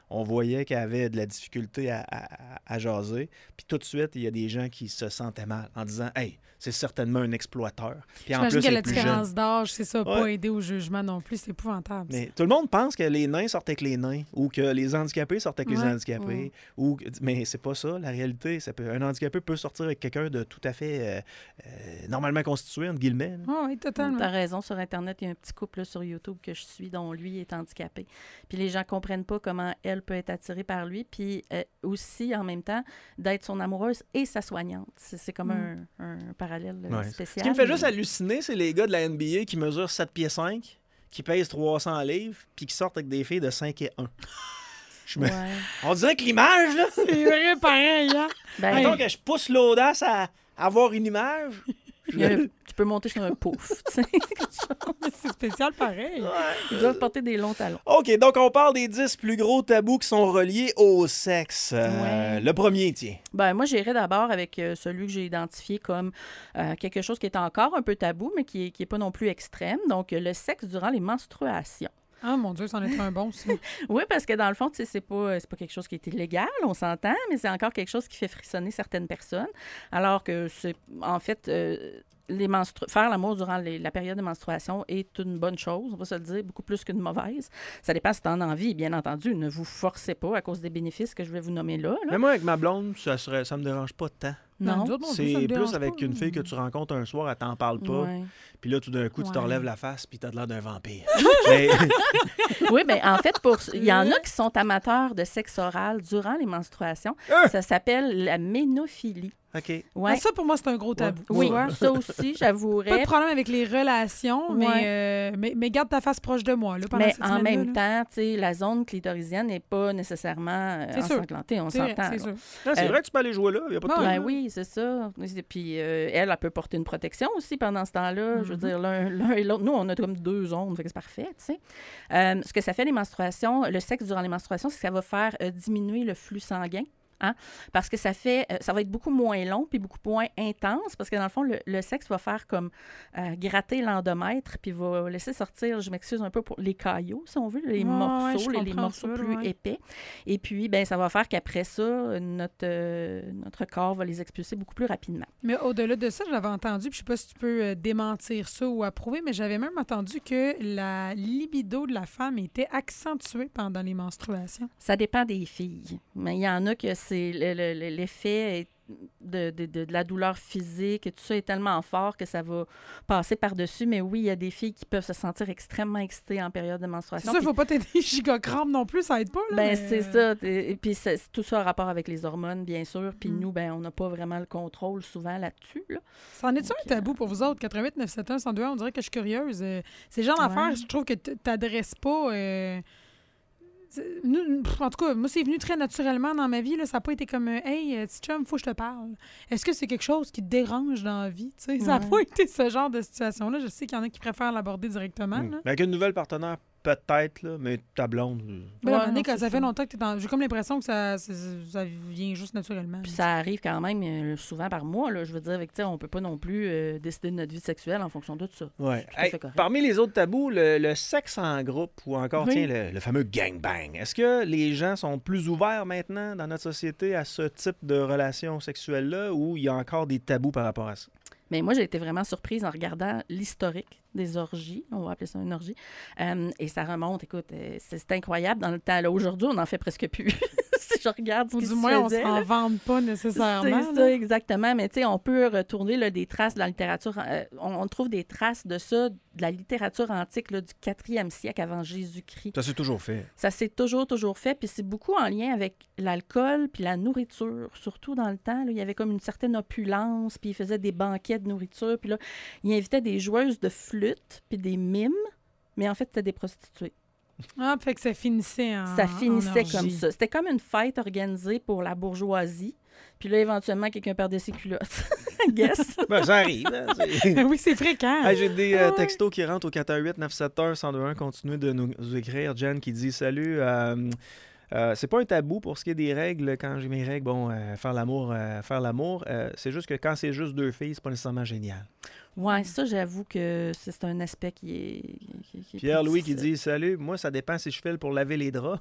B: on voyait qu'elle avait de la difficulté à, à, à jaser. Puis tout de suite, il y a des gens qui se sentaient mal en disant « Hey, c'est certainement un exploiteur. » Puis en
C: J'imagine
B: plus,
C: que
B: elle
C: la
B: est plus
C: différence
B: jeune.
C: d'âge, c'est ça, pas
B: Ouais.
C: aider au jugement non plus, c'est épouvantable.
B: Mais tout le monde pense que les nains sortent avec les nains ou que les handicapés sortent avec les
C: Ouais.
B: handicapés.
C: Ouais.
B: Ou... Mais c'est pas ça, la réalité. Ça peut... Un handicapé peut sortir avec quelqu'un de tout à fait euh, euh, normalement constitué, entre guillemets. là.
C: Ah oui, totalement.
E: Tu as raison, sur Internet, il y a un petit couple là, sur YouTube que je suis, dont lui est handicapé. Puis les gens comprennent pas comment elle peut être attirée par lui, puis euh, aussi, en même temps, d'être son amoureuse et sa soignante. C'est, c'est comme
C: Mm.
E: un, un parallèle euh,
B: Ouais.
E: spécial.
B: Ce qui me fait
E: mais-
B: juste halluciner, c'est les gars de la N B A qui mesurent sept pieds cinq, qui pèsent trois cents livres, puis qui sortent avec des filles de cinq et un. Je me...
E: Ouais.
B: On dirait que l'image, là,
C: C'est vrai, pareil, hein?
E: Ben,
B: mettons que je pousse l'audace à avoir une image. je
E: il y a
B: le-
E: un- tu peux monter sur un pouf. tu sais.
C: C'est spécial pareil.
E: Ils doivent porter des longs talons.
B: OK, donc on parle des dix plus gros tabous qui sont reliés au sexe. Euh,
E: Ouais.
B: Le premier, tiens.
E: Ben, moi, j'irais d'abord avec euh, celui que j'ai identifié comme euh, quelque chose qui est encore un peu tabou, mais qui n'est qui est pas non plus extrême. Donc, euh, le sexe durant les menstruations.
C: Ah mon Dieu, c'en est un bon, ça.
E: Oui, parce que dans le fond, tu sais, c'est pas, c'est pas quelque chose qui est illégal, on s'entend, mais c'est encore quelque chose qui fait frissonner certaines personnes. Alors que c'est, en fait, euh, les menstru- faire l'amour durant les- la période de menstruation est une bonne chose, on va se le dire, beaucoup plus qu'une mauvaise. Ça dépend si tu en as envie, bien entendu. Ne vous forcez pas à cause des bénéfices que je vais vous nommer là. là.
B: Mais moi, avec ma blonde, ça serait, ça me dérange pas tant.
E: Non.
C: nous autres, non plus, ça
B: C'est
C: me
B: plus
C: dérange
B: avec
C: pas.
B: une fille que tu rencontres un soir, elle t'en parle pas.
E: Ouais.
B: Puis là, tout d'un coup, tu te
C: Ouais.
B: relèves la face, puis t'as de l'air d'un vampire. Mais-
E: Oui, mais en fait, pour il y en a qui sont amateurs de sexe oral durant les menstruations.
B: Ah!
E: Ça s'appelle la ménophilie.
B: OK.
E: Ouais.
C: Ah, ça, pour moi, c'est un gros tabou.
E: Oui,
C: tu vois.
E: ça aussi,
C: Pas
E: j'avouerais.
C: de problème avec les relations, mais,
E: Ouais.
C: euh, mais, mais garde ta face proche de moi. Là, pendant
E: Mais
C: cette
E: en
C: semaine-là,
E: même
C: là.
E: temps, tu sais, la zone clitoridienne n'est pas nécessairement euh,
C: C'est sûr.
E: ensanglantée, on
C: C'est vrai,
E: s'entend.
C: c'est
E: là.
C: sûr.
B: Ah, c'est
E: Euh,
B: vrai que tu peux aller jouer là, il n'y a pas de
C: Ouais,
B: trouble.
E: Ben oui, c'est ça. Et puis, euh, elle, elle peut porter une protection aussi pendant ce temps-là. Je veux
C: Mhm.
E: dire, l'un, l'un et l'autre. Nous, on a comme deux zones, fait que c'est parfait, tu sais. Euh, ce que ça fait, les menstruations, le sexe durant les menstruations, c'est que ça va faire euh, diminuer le flux sanguin. Hein? Parce que ça fait, euh, ça va être beaucoup moins long puis beaucoup moins intense parce que dans le fond, le, le sexe va faire comme euh, gratter l'endomètre puis va laisser sortir, je m'excuse un peu pour les caillots, si on veut, les
C: Ouais, ouais,
E: morceaux,
C: je
E: les, les
C: comprends
E: morceaux
C: ça,
E: plus
C: ouais.
E: épais. Et puis, ben, ça va faire qu'après ça, notre, euh, notre corps va les expulser beaucoup plus rapidement.
C: Mais au-delà de ça, j'avais entendu, puis je sais pas si tu peux euh, démentir ça ou approuver, mais j'avais même entendu que la libido de la femme était accentuée pendant les menstruations.
E: Ça dépend des filles. Mais il y en a que c'est le- le- le- l'effet est- de, de, de, de la douleur physique et tout ça est tellement fort que ça va passer par-dessus. Mais oui, il y a des filles qui peuvent se sentir extrêmement excitées en période de
C: C'est
E: menstruation.
C: ça, il
E: Puis-
C: faut pas t'aider gigacrampe non plus, ça aide pas. Là,
E: ben,
C: mais,
E: c'est
C: euh,
E: ça. Et puis, c'est, c'est tout ça en rapport avec les hormones, bien sûr. Puis
C: Mm.
E: nous, ben, on n'a pas vraiment le contrôle souvent là-dessus. Là.
C: Ça en est-tu
E: Donc,
C: un tabou pour vous autres? quatre-vingt-huit neuf cent soixante-deux, on dirait que je suis curieuse. Euh, c'est le genre d'affaires,
E: Ouais.
C: je trouve que tu t'adresses pas. euh, c'est- nous- pff, en tout cas, moi, c'est venu très naturellement dans ma vie. Là. Ça n'a pas été comme euh, Hey, euh, petit chum, faut que je te parle. Est-ce que c'est quelque chose qui te dérange dans la vie? Tu sais, ça n'a
E: Ouais.
C: pas été ce genre de situation-là. Je sais qu'il y en a qui préfèrent l'aborder directement.
B: Hmm.
C: Là.
B: Avec une nouvelle partenaire, peut-être, là, mais ta blonde. euh,
C: Ben, à un
E: Ouais,
C: moment donné,
E: non,
C: quand
E: c'est
C: ça fait
E: ça.
C: longtemps que tu es dans. J'ai comme l'impression que ça, ça, ça vient juste naturellement.
E: Puis ça arrive quand même euh, souvent par mois. Là, je veux dire, avec, tu sais, on peut pas non plus euh, décider de notre vie sexuelle en fonction de ça.
B: Ouais.
E: tout à fait
B: Hey,
E: correct.
B: parmi les autres tabous, le, le sexe en groupe ou encore,
E: Oui.
B: tiens, le, le fameux gangbang. Est-ce que les gens sont plus ouverts maintenant dans notre société à ce type de relation sexuelle-là ou il y a encore des tabous par rapport à ça?
E: Mais moi, j'ai été vraiment surprise en regardant l'historique des orgies. On va appeler ça une orgie. Euh, et ça remonte, écoute, euh, c'est, c'est incroyable dans le temps. Là, aujourd'hui, on n'en fait presque plus. Si je regarde ce
C: Ou
E: qui
C: du
E: se
C: moins, on
E: faisait,
C: s'en
E: là.
C: vante pas nécessairement.
E: C'est
C: là.
E: ça, exactement. Mais tu sais, on peut retourner là, des traces de la littérature. euh, on, on trouve des traces de ça, de la littérature antique là, du quatrième siècle avant Jésus-Christ.
B: Ça s'est toujours fait.
E: Ça s'est toujours, toujours fait. Puis c'est beaucoup en lien avec l'alcool puis la nourriture. Surtout dans le temps, là, il y avait comme une certaine opulence. Puis ils faisaient des banquets de nourriture. Puis là, ils invitaient des joueuses de flûte puis des mimes. Mais en fait, c'était des prostituées.
C: Ah, fait que ça finissait en.
E: Ça finissait
C: en
E: comme
C: orgie.
E: ça. C'était comme une fête organisée pour la bourgeoisie. Puis là, éventuellement, quelqu'un perdait ses culottes. I guess.
B: Ben, ça arrive. hein, c'est-
C: oui, c'est fréquent.
B: Hey, j'ai des euh,
C: Ouais.
B: textos qui rentrent au quatre un huit neuf sept un un zéro deux un. Continuez de nous écrire. Jen qui dit salut. euh, euh, c'est pas un tabou pour ce qui est des règles. Quand j'ai mes règles, bon, euh, faire l'amour, euh, faire l'amour. euh, c'est juste que quand c'est juste deux filles, c'est pas nécessairement génial.
E: Ouais, ça, j'avoue que c'est c'est un aspect qui est. Qui, qui est
B: Pierre-Louis
E: plus
B: qui dit « Salut, moi, ça dépend si je file pour laver les draps.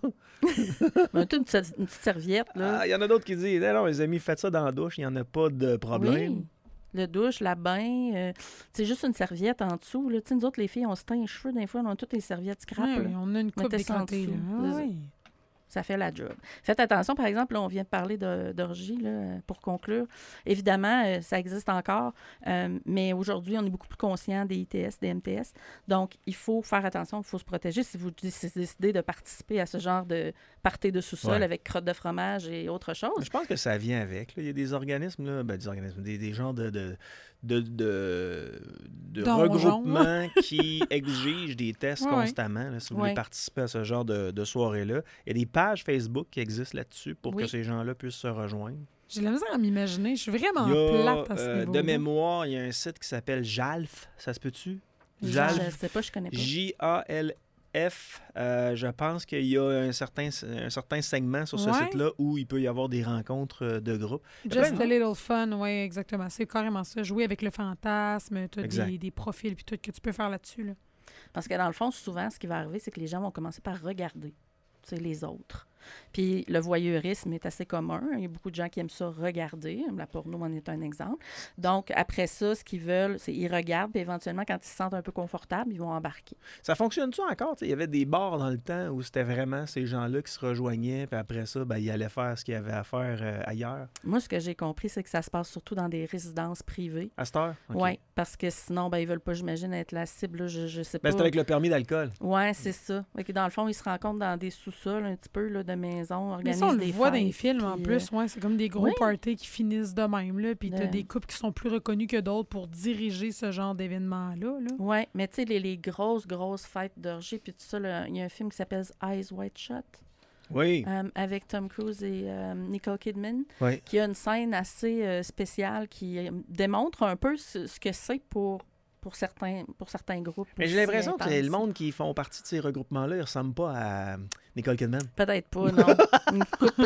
E: Mais t'as une, petite- une petite serviette, » là.
B: Ah, il y en a d'autres qui disent « Non, les amis, faites ça dans la douche, il n'y en a pas de problème.
E: Oui. Le douche, la bain, euh, c'est juste une serviette en dessous. Là. Tu sais, nous autres, les filles, on se teint les cheveux, des fois, on a toutes les serviettes scrap.
C: Ouais,
E: là.
C: on a une coupe
E: Mettez ça en
C: décantée. Là.
E: dessous.
C: Ah, oui.
E: Ça fait la job. Faites attention, par exemple, là, on vient de parler de- d'orgie, là, pour conclure. Évidemment, euh, ça existe encore, euh, mais aujourd'hui, on est beaucoup plus conscient des I T S, des M T S. Donc, il faut faire attention, il faut se protéger. Si vous décidez de participer à ce genre de party de sous-sol
B: Ouais.
E: avec crotte de fromage et autre chose,
B: Je pense que ça vient avec. Là. Il y a des organismes, là, ben, des organismes, des, des genres de, de, de, de, de
C: Donjon.
B: regroupements qui exigent des tests
C: Ouais,
B: constamment. Là, si vous voulez
E: Ouais.
B: participer à ce genre de, de soirée-là. Il y a des pages Facebook qui existent là-dessus pour
E: Oui.
B: que ces gens-là puissent se rejoindre.
C: J'ai de la misère à m'imaginer. Je suis vraiment
B: Il y a,
C: plate à ce
B: euh,
C: niveau.
B: de mémoire, il y a un site qui s'appelle Jalf. Ça se peut-tu?
E: je
B: Jalf.
E: ne sais pas, je connais pas.
B: J A L F. Euh, je pense qu'il y a un certain, un certain segment sur ce
C: Ouais.
B: site-là où il peut y avoir des rencontres euh, de groupe. Il y a
C: Just
B: plein
C: a
B: de-
C: little fun, oui, exactement. C'est carrément ça. Jouer avec le fantasme, tu as
B: Exact.
C: des, des profils puis tout que tu peux faire là-dessus. Là.
E: Parce que dans le fond, souvent, ce qui va arriver, c'est que les gens vont commencer par regarder, tu sais, les autres. Puis le voyeurisme est assez commun. Il y a beaucoup de gens qui aiment ça regarder. La porno en est un exemple. Donc, après ça, ce qu'ils veulent, c'est qu'ils regardent, puis éventuellement, quand ils se sentent un peu confortables, ils vont embarquer.
B: Ça fonctionne-tu encore? T'sais, il y avait des bars dans le temps où c'était vraiment ces gens-là qui se rejoignaient, puis après ça, ben, ils allaient faire ce qu'il y avait à faire euh, ailleurs.
E: Moi, ce que j'ai compris, c'est que ça se passe surtout dans des résidences privées.
B: À cette heure? OK.
E: Oui, parce que sinon, ben, ils veulent pas, j'imagine, être la cible. Là, je, je sais
B: Ben,
E: pas.
B: c'est avec le permis d'alcool.
E: Oui, c'est ça. Fait que dans le fond, ils se rencontrent dans des sous-sols un petit peu là, de maisons,
C: Mais
E: organisent
C: ça, on le
E: des
C: voit dans les
E: fêtes,
C: films en
E: puis,
C: plus. Ouais, c'est comme des gros
E: oui.
C: parties qui finissent de même. Là, puis tu as
E: De-
C: des couples qui sont plus reconnus que d'autres pour diriger ce genre d'événement-là. Là.
E: Oui, mais tu sais, les, les grosses, grosses fêtes d'orgie, puis tout ça, là, il y a un film qui s'appelle Eyes Wide Shut,
B: Oui.
E: euh, avec Tom Cruise et euh, Nicole Kidman,
B: Oui.
E: qui a une scène assez euh, spéciale qui euh, démontre un peu ce, ce que c'est pour, pour, certains, pour certains groupes.
B: Mais j'ai
E: aussi
B: l'impression que
E: intenses.
B: le monde qui font partie de ces regroupements-là, ils ressemblent pas à Nicole Kidman.
E: Peut-être pas, non. Une coupe,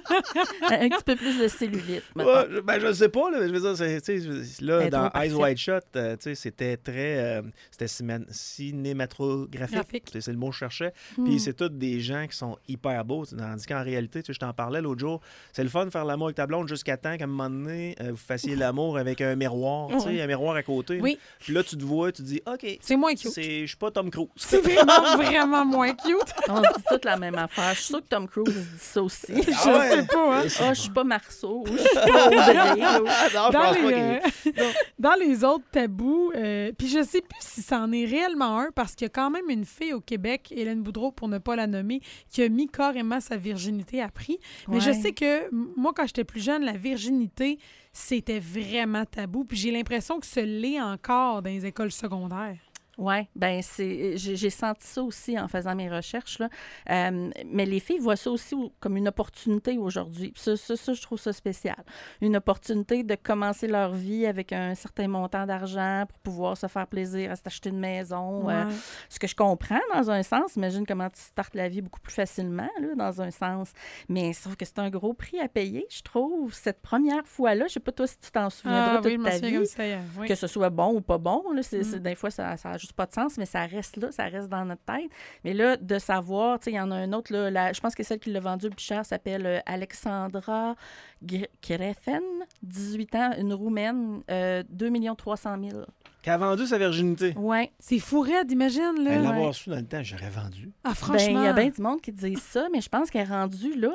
E: un petit peu plus de cellulite, mettons.
B: Ouais, je- ben, je sais pas, là, je veux dire, c'est- tu sais, là,
E: Elle est
B: dans
E: trop
B: Eyes
E: parfaite.
B: Wide Shut, euh, tu sais, c'était très, euh, c'était cima- cinématographique,
C: Graphique.
B: c'est c'est le mot que je cherchais,
E: Hmm.
B: puis c'est tous des gens qui sont hyper beaux, tandis qu'en réalité, tu sais, je t'en parlais l'autre jour, c'est le fun de faire l'amour avec ta blonde jusqu'à temps qu'à un moment donné, euh, vous fassiez l'amour avec un miroir, tu sais,
E: Ouais.
B: un miroir à côté,
C: Oui.
B: puis là, tu te vois, tu te dis, OK,
C: C'est moins cute.
B: c'est- je suis pas Tom Cruise.
C: C'est vraiment, vraiment moins cute.
E: On se dit toute la même affaire. Je suis sûre que Tom Cruise se dit ça aussi.
C: Je
B: Ah ouais?
C: sais pas. Hein.
E: Ah, je suis pas Marceau, ou je suis pas Audrey. ou-
B: Ah non, je
C: Dans
B: pense
C: les,
B: pas qu'il-
C: euh, dans les autres tabous, euh, puis je sais plus si c'en est réellement un, parce qu'il y a quand même une fille au Québec, Hélène Boudreau, pour ne pas la nommer, qui a mis carrément sa virginité à prix. Mais je
E: Ouais.
C: sais que m- moi, quand j'étais plus jeune, la virginité, c'était vraiment tabou. Puis j'ai l'impression que ce l'est encore dans les écoles secondaires.
E: Oui, ben c'est j'ai j'ai senti ça aussi en faisant mes recherches. Là. Euh, mais les filles voient ça aussi au- comme une opportunité aujourd'hui. Puis Ça, ça, ça, je trouve ça spécial. Une opportunité de commencer leur vie avec un certain montant d'argent pour pouvoir se faire plaisir, à s'acheter une maison. euh,
C: Ouais.
E: ce que je comprends dans un sens. Imagine comment tu startes la vie beaucoup plus facilement, là, dans un sens. Mais sauf que c'est un gros prix à payer, je trouve. Cette première fois-là, je sais pas toi si tu t'en souviendras
C: Ah,
E: toute
C: oui, je m'en
E: ta
C: souviens
E: vie.
C: comme si c'était hier. Oui.
E: Que ce soit bon ou pas bon, là, c'est,
C: Mm.
E: c'est- des fois, ça n'a juste pas de sens, mais ça reste là, ça reste dans notre tête. Mais là, de savoir, tu sais, il y en a un autre, là, la- je pense que celle qui l'a vendu le plus cher s'appelle euh, Alexandra Gre- Grefen, dix-huit ans, une Roumaine, euh, deux millions trois cent mille.
B: Qui a vendu sa virginité.
E: Ouais.
C: C'est fou raide, imagine, là.
B: Elle
E: ouais.
B: l'avoir su dans le temps, j'aurais vendu.
C: Ah,
E: Ben,
C: franchement.
E: il y a bien du monde qui dit ça, mais je pense qu'elle est rendue là, là.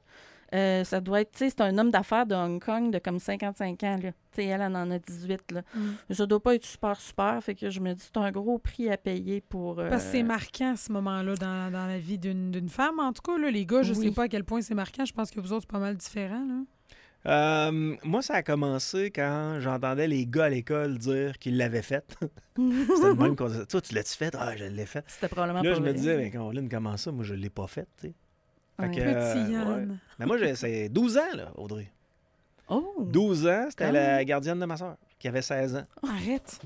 E: Euh, ça doit être, tu sais, c'est un homme d'affaires de Hong Kong de comme cinquante-cinq ans, là. Tu sais, elle, elle en a dix-huit, là.
C: Mm.
E: Ça doit pas être super, super, fait que je me dis, c'est un gros prix à payer pour... euh,
C: Parce que c'est marquant, ce moment-là, dans, dans la vie d'une d'une femme. En tout cas, là, les gars, je
E: Oui.
C: sais pas à quel point c'est marquant. Je pense que vous autres, c'est pas mal différent. Là.
B: Euh, moi, ça a commencé quand j'entendais les gars à l'école dire qu'ils l'avaient faite. C'était le même qu'on disait, toi, tu l'as-tu fait? Ah, je l'ai faite.
E: C'était probablement
B: Là,
E: pas
B: je me
E: vrai.
B: disais, mais Caroline, comment ça? Moi, je l'ai pas faite, tu sais. Fait
E: Ouais.
B: que, euh,
C: Petit
B: ouais.
C: Yann.
B: Mais moi, j'ai- c'est douze ans, là,
E: Oh!
B: Audrey. douze ans, c'était
E: Quand
B: la
E: même.
B: gardienne de ma soeur, qui avait seize ans.
C: Arrête.
B: Ouais.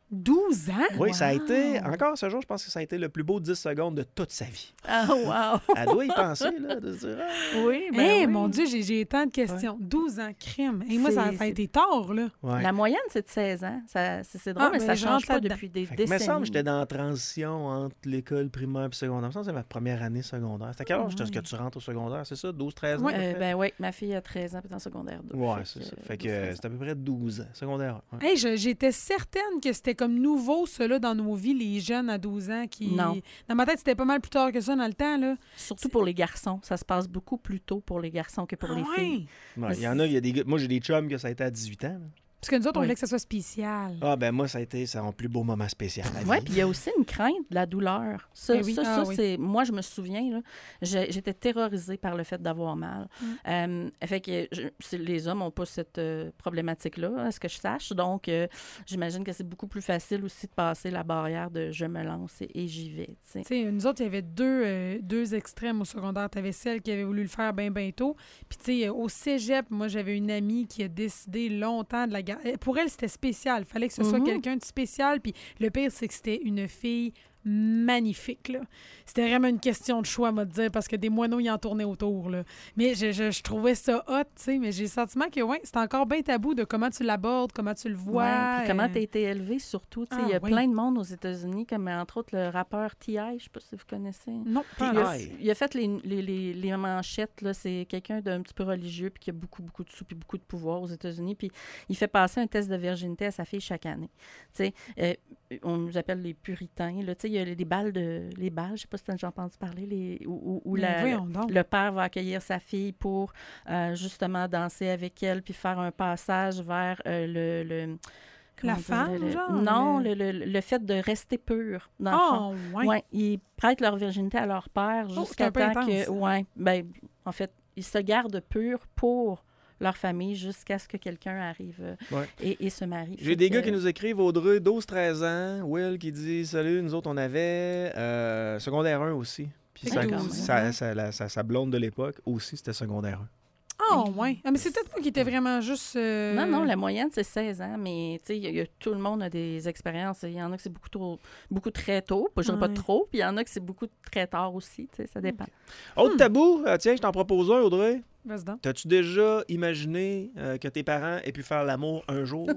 C: douze ans?
B: Oui, ça a
C: Wow.
B: été, encore ce jour, je pense que ça a été le plus beau dix secondes de toute sa vie.
E: Ah, wow!
B: Elle doit y penser, là, de se dire, ah,
E: Oui, ben
C: Eh,
E: oui.
C: mon Dieu, j'ai, j'ai tant de questions. douze ans, crime. Et moi, ça,
E: C'est-
C: ça a été tard, là.
B: ouais.
E: La moyenne, c'est de seize ans. Ça, c'est, c'est drôle,
C: Ah,
E: mais
C: ben,
E: ça
C: je
E: change
C: rentre
E: pas
C: là-dedans.
E: depuis des
B: Fait que, me
E: décennies.
B: semble que j'étais dans la transition entre l'école primaire et secondaire. Ça, c'est ma première année secondaire. C'était à quel âge
C: Ouais.
B: que tu rentres au secondaire? C'est ça, douze treize ans?
C: Ouais.
B: à peu
E: Euh,
B: près?
E: ben oui, ma fille a treize ans, puis dans le secondaire deux.
B: Ouais,
E: Fait
B: c'est
E: que,
B: ça.
E: euh,
B: Fait que
E: douze,
B: euh,
E: treize
B: c'est à peu près douze ans. Secondaire. Ouais.
C: Hey, je- j'étais certaine que c'était comme nouveau, cela, dans nos vies, les jeunes à douze ans qui...
E: Non.
C: Dans ma tête, c'était pas mal plus tard que ça dans le temps, là.
E: Surtout pour les garçons. Ça se passe beaucoup plus tôt pour les garçons que pour
C: Ah
E: les
C: ouais?
E: filles.
B: Ouais, il y en a, il y a des gars- moi j'ai des chums que ça a été à dix-huit ans. là.
C: Parce que nous autres, on
E: Oui.
C: voulait que ça soit spécial.
B: Ah ben moi ça a été c'est mon plus beau moment spécial. à la
E: Oui,
B: vie.
E: puis il y a aussi une crainte de la douleur. Ça,
C: Ben oui.
E: ça,
C: Ah
E: ça,
C: oui.
E: c'est... Moi, je me souviens, là, j'ai- j'étais terrorisée par le fait d'avoir mal.
C: Mm.
E: Euh, fait que je- c'est- les hommes n'ont pas cette euh, problématique-là, à ce que je sache. Donc, euh, j'imagine que c'est beaucoup plus facile aussi de passer la barrière de « je me lance et, et j'y vais ». tu sais.
C: Tu sais, nous autres, il y avait deux, euh, deux extrêmes au secondaire. Tu avais celle qui avait voulu le faire bien, bien tôt. Puis, tu sais, au cégep, moi, j'avais une amie qui a décidé longtemps de la garder. Pour elle, c'était spécial. Il fallait que ce soit
E: Mhm.
C: quelqu'un de spécial. Puis, le pire, c'est que c'était une fille magnifique, là. C'était vraiment une question de choix, moi, de dire, parce que des moineaux, y en tournaient autour, là. Mais je, je, je trouvais ça hot, tu sais, mais j'ai le sentiment que, ouais, c'est encore bien tabou de comment tu l'abordes, comment tu le vois.
E: Ouais, puis comment
C: euh,
E: tu as été élevé, surtout. tu sais,
C: Ah,
E: il y a
C: oui.
E: plein de monde aux États-Unis, comme entre autres le rappeur T I, je ne sais pas si vous connaissez.
C: Non, pas
E: Il
C: en-
E: a,
B: T I.
E: il a fait les, les, les, les manchettes. Là, c'est quelqu'un d'un petit peu religieux puis qui a beaucoup, beaucoup de sous puis beaucoup de pouvoir aux États-Unis. Puis il fait passer un test de virginité à sa fille chaque année. Tu sais, euh, on nous appelle les puritains. Là, tu sais, il y a les balles, de, les balles, je ne sais pas si tu as déjà entendu parler, les, où, où- où
C: Mais
E: la-
C: voyons donc.
E: le père va accueillir sa fille pour euh, justement danser avec elle puis faire un passage vers euh, le... le
C: La
E: comment dire,
C: femme,
E: le- le-
C: genre,
E: Non,
C: le-
E: le, le, le fait de rester pur, dans le fond.
C: Oh, ouais.
E: Ouais, ils prêtent leur virginité à leur père
C: Oh, c'est
E: jusqu'à
C: un peu
E: temps
C: intense.
E: que, ouais, ben, en fait, ils se gardent purs pour leur famille jusqu'à ce que quelqu'un arrive euh,
B: Ouais.
E: et, et se marie.
B: J'ai
E: Fait
B: des
E: que,
B: gars qui nous écrivent, Audrey, douze treize ans, Will qui dit salut, nous autres on avait euh, secondaire un aussi. Puis
C: Fait
B: sa,
C: que
E: douze,
B: sa,
C: hein.
B: sa, la- sa- sa blonde de l'époque aussi, c'était secondaire un.
C: Oh, ouais. Ah, mais c'est peut-être moi qui étais vraiment juste. euh,
E: Non, non, la moyenne, c'est seize ans, mais tu sais, il y a- il y a- tout le monde a des expériences. Il y en a que c'est beaucoup trop, beaucoup très tôt, je dirais pas
C: Ouais.
E: trop, puis il y en a que c'est beaucoup très tard aussi, tu sais, ça dépend.
B: Autre
C: Hmm.
B: tabou, euh, tiens, je t'en propose un, Audrey.
C: Vas-y donc.
B: T'as-tu déjà imaginé euh, que tes parents aient pu faire l'amour un jour?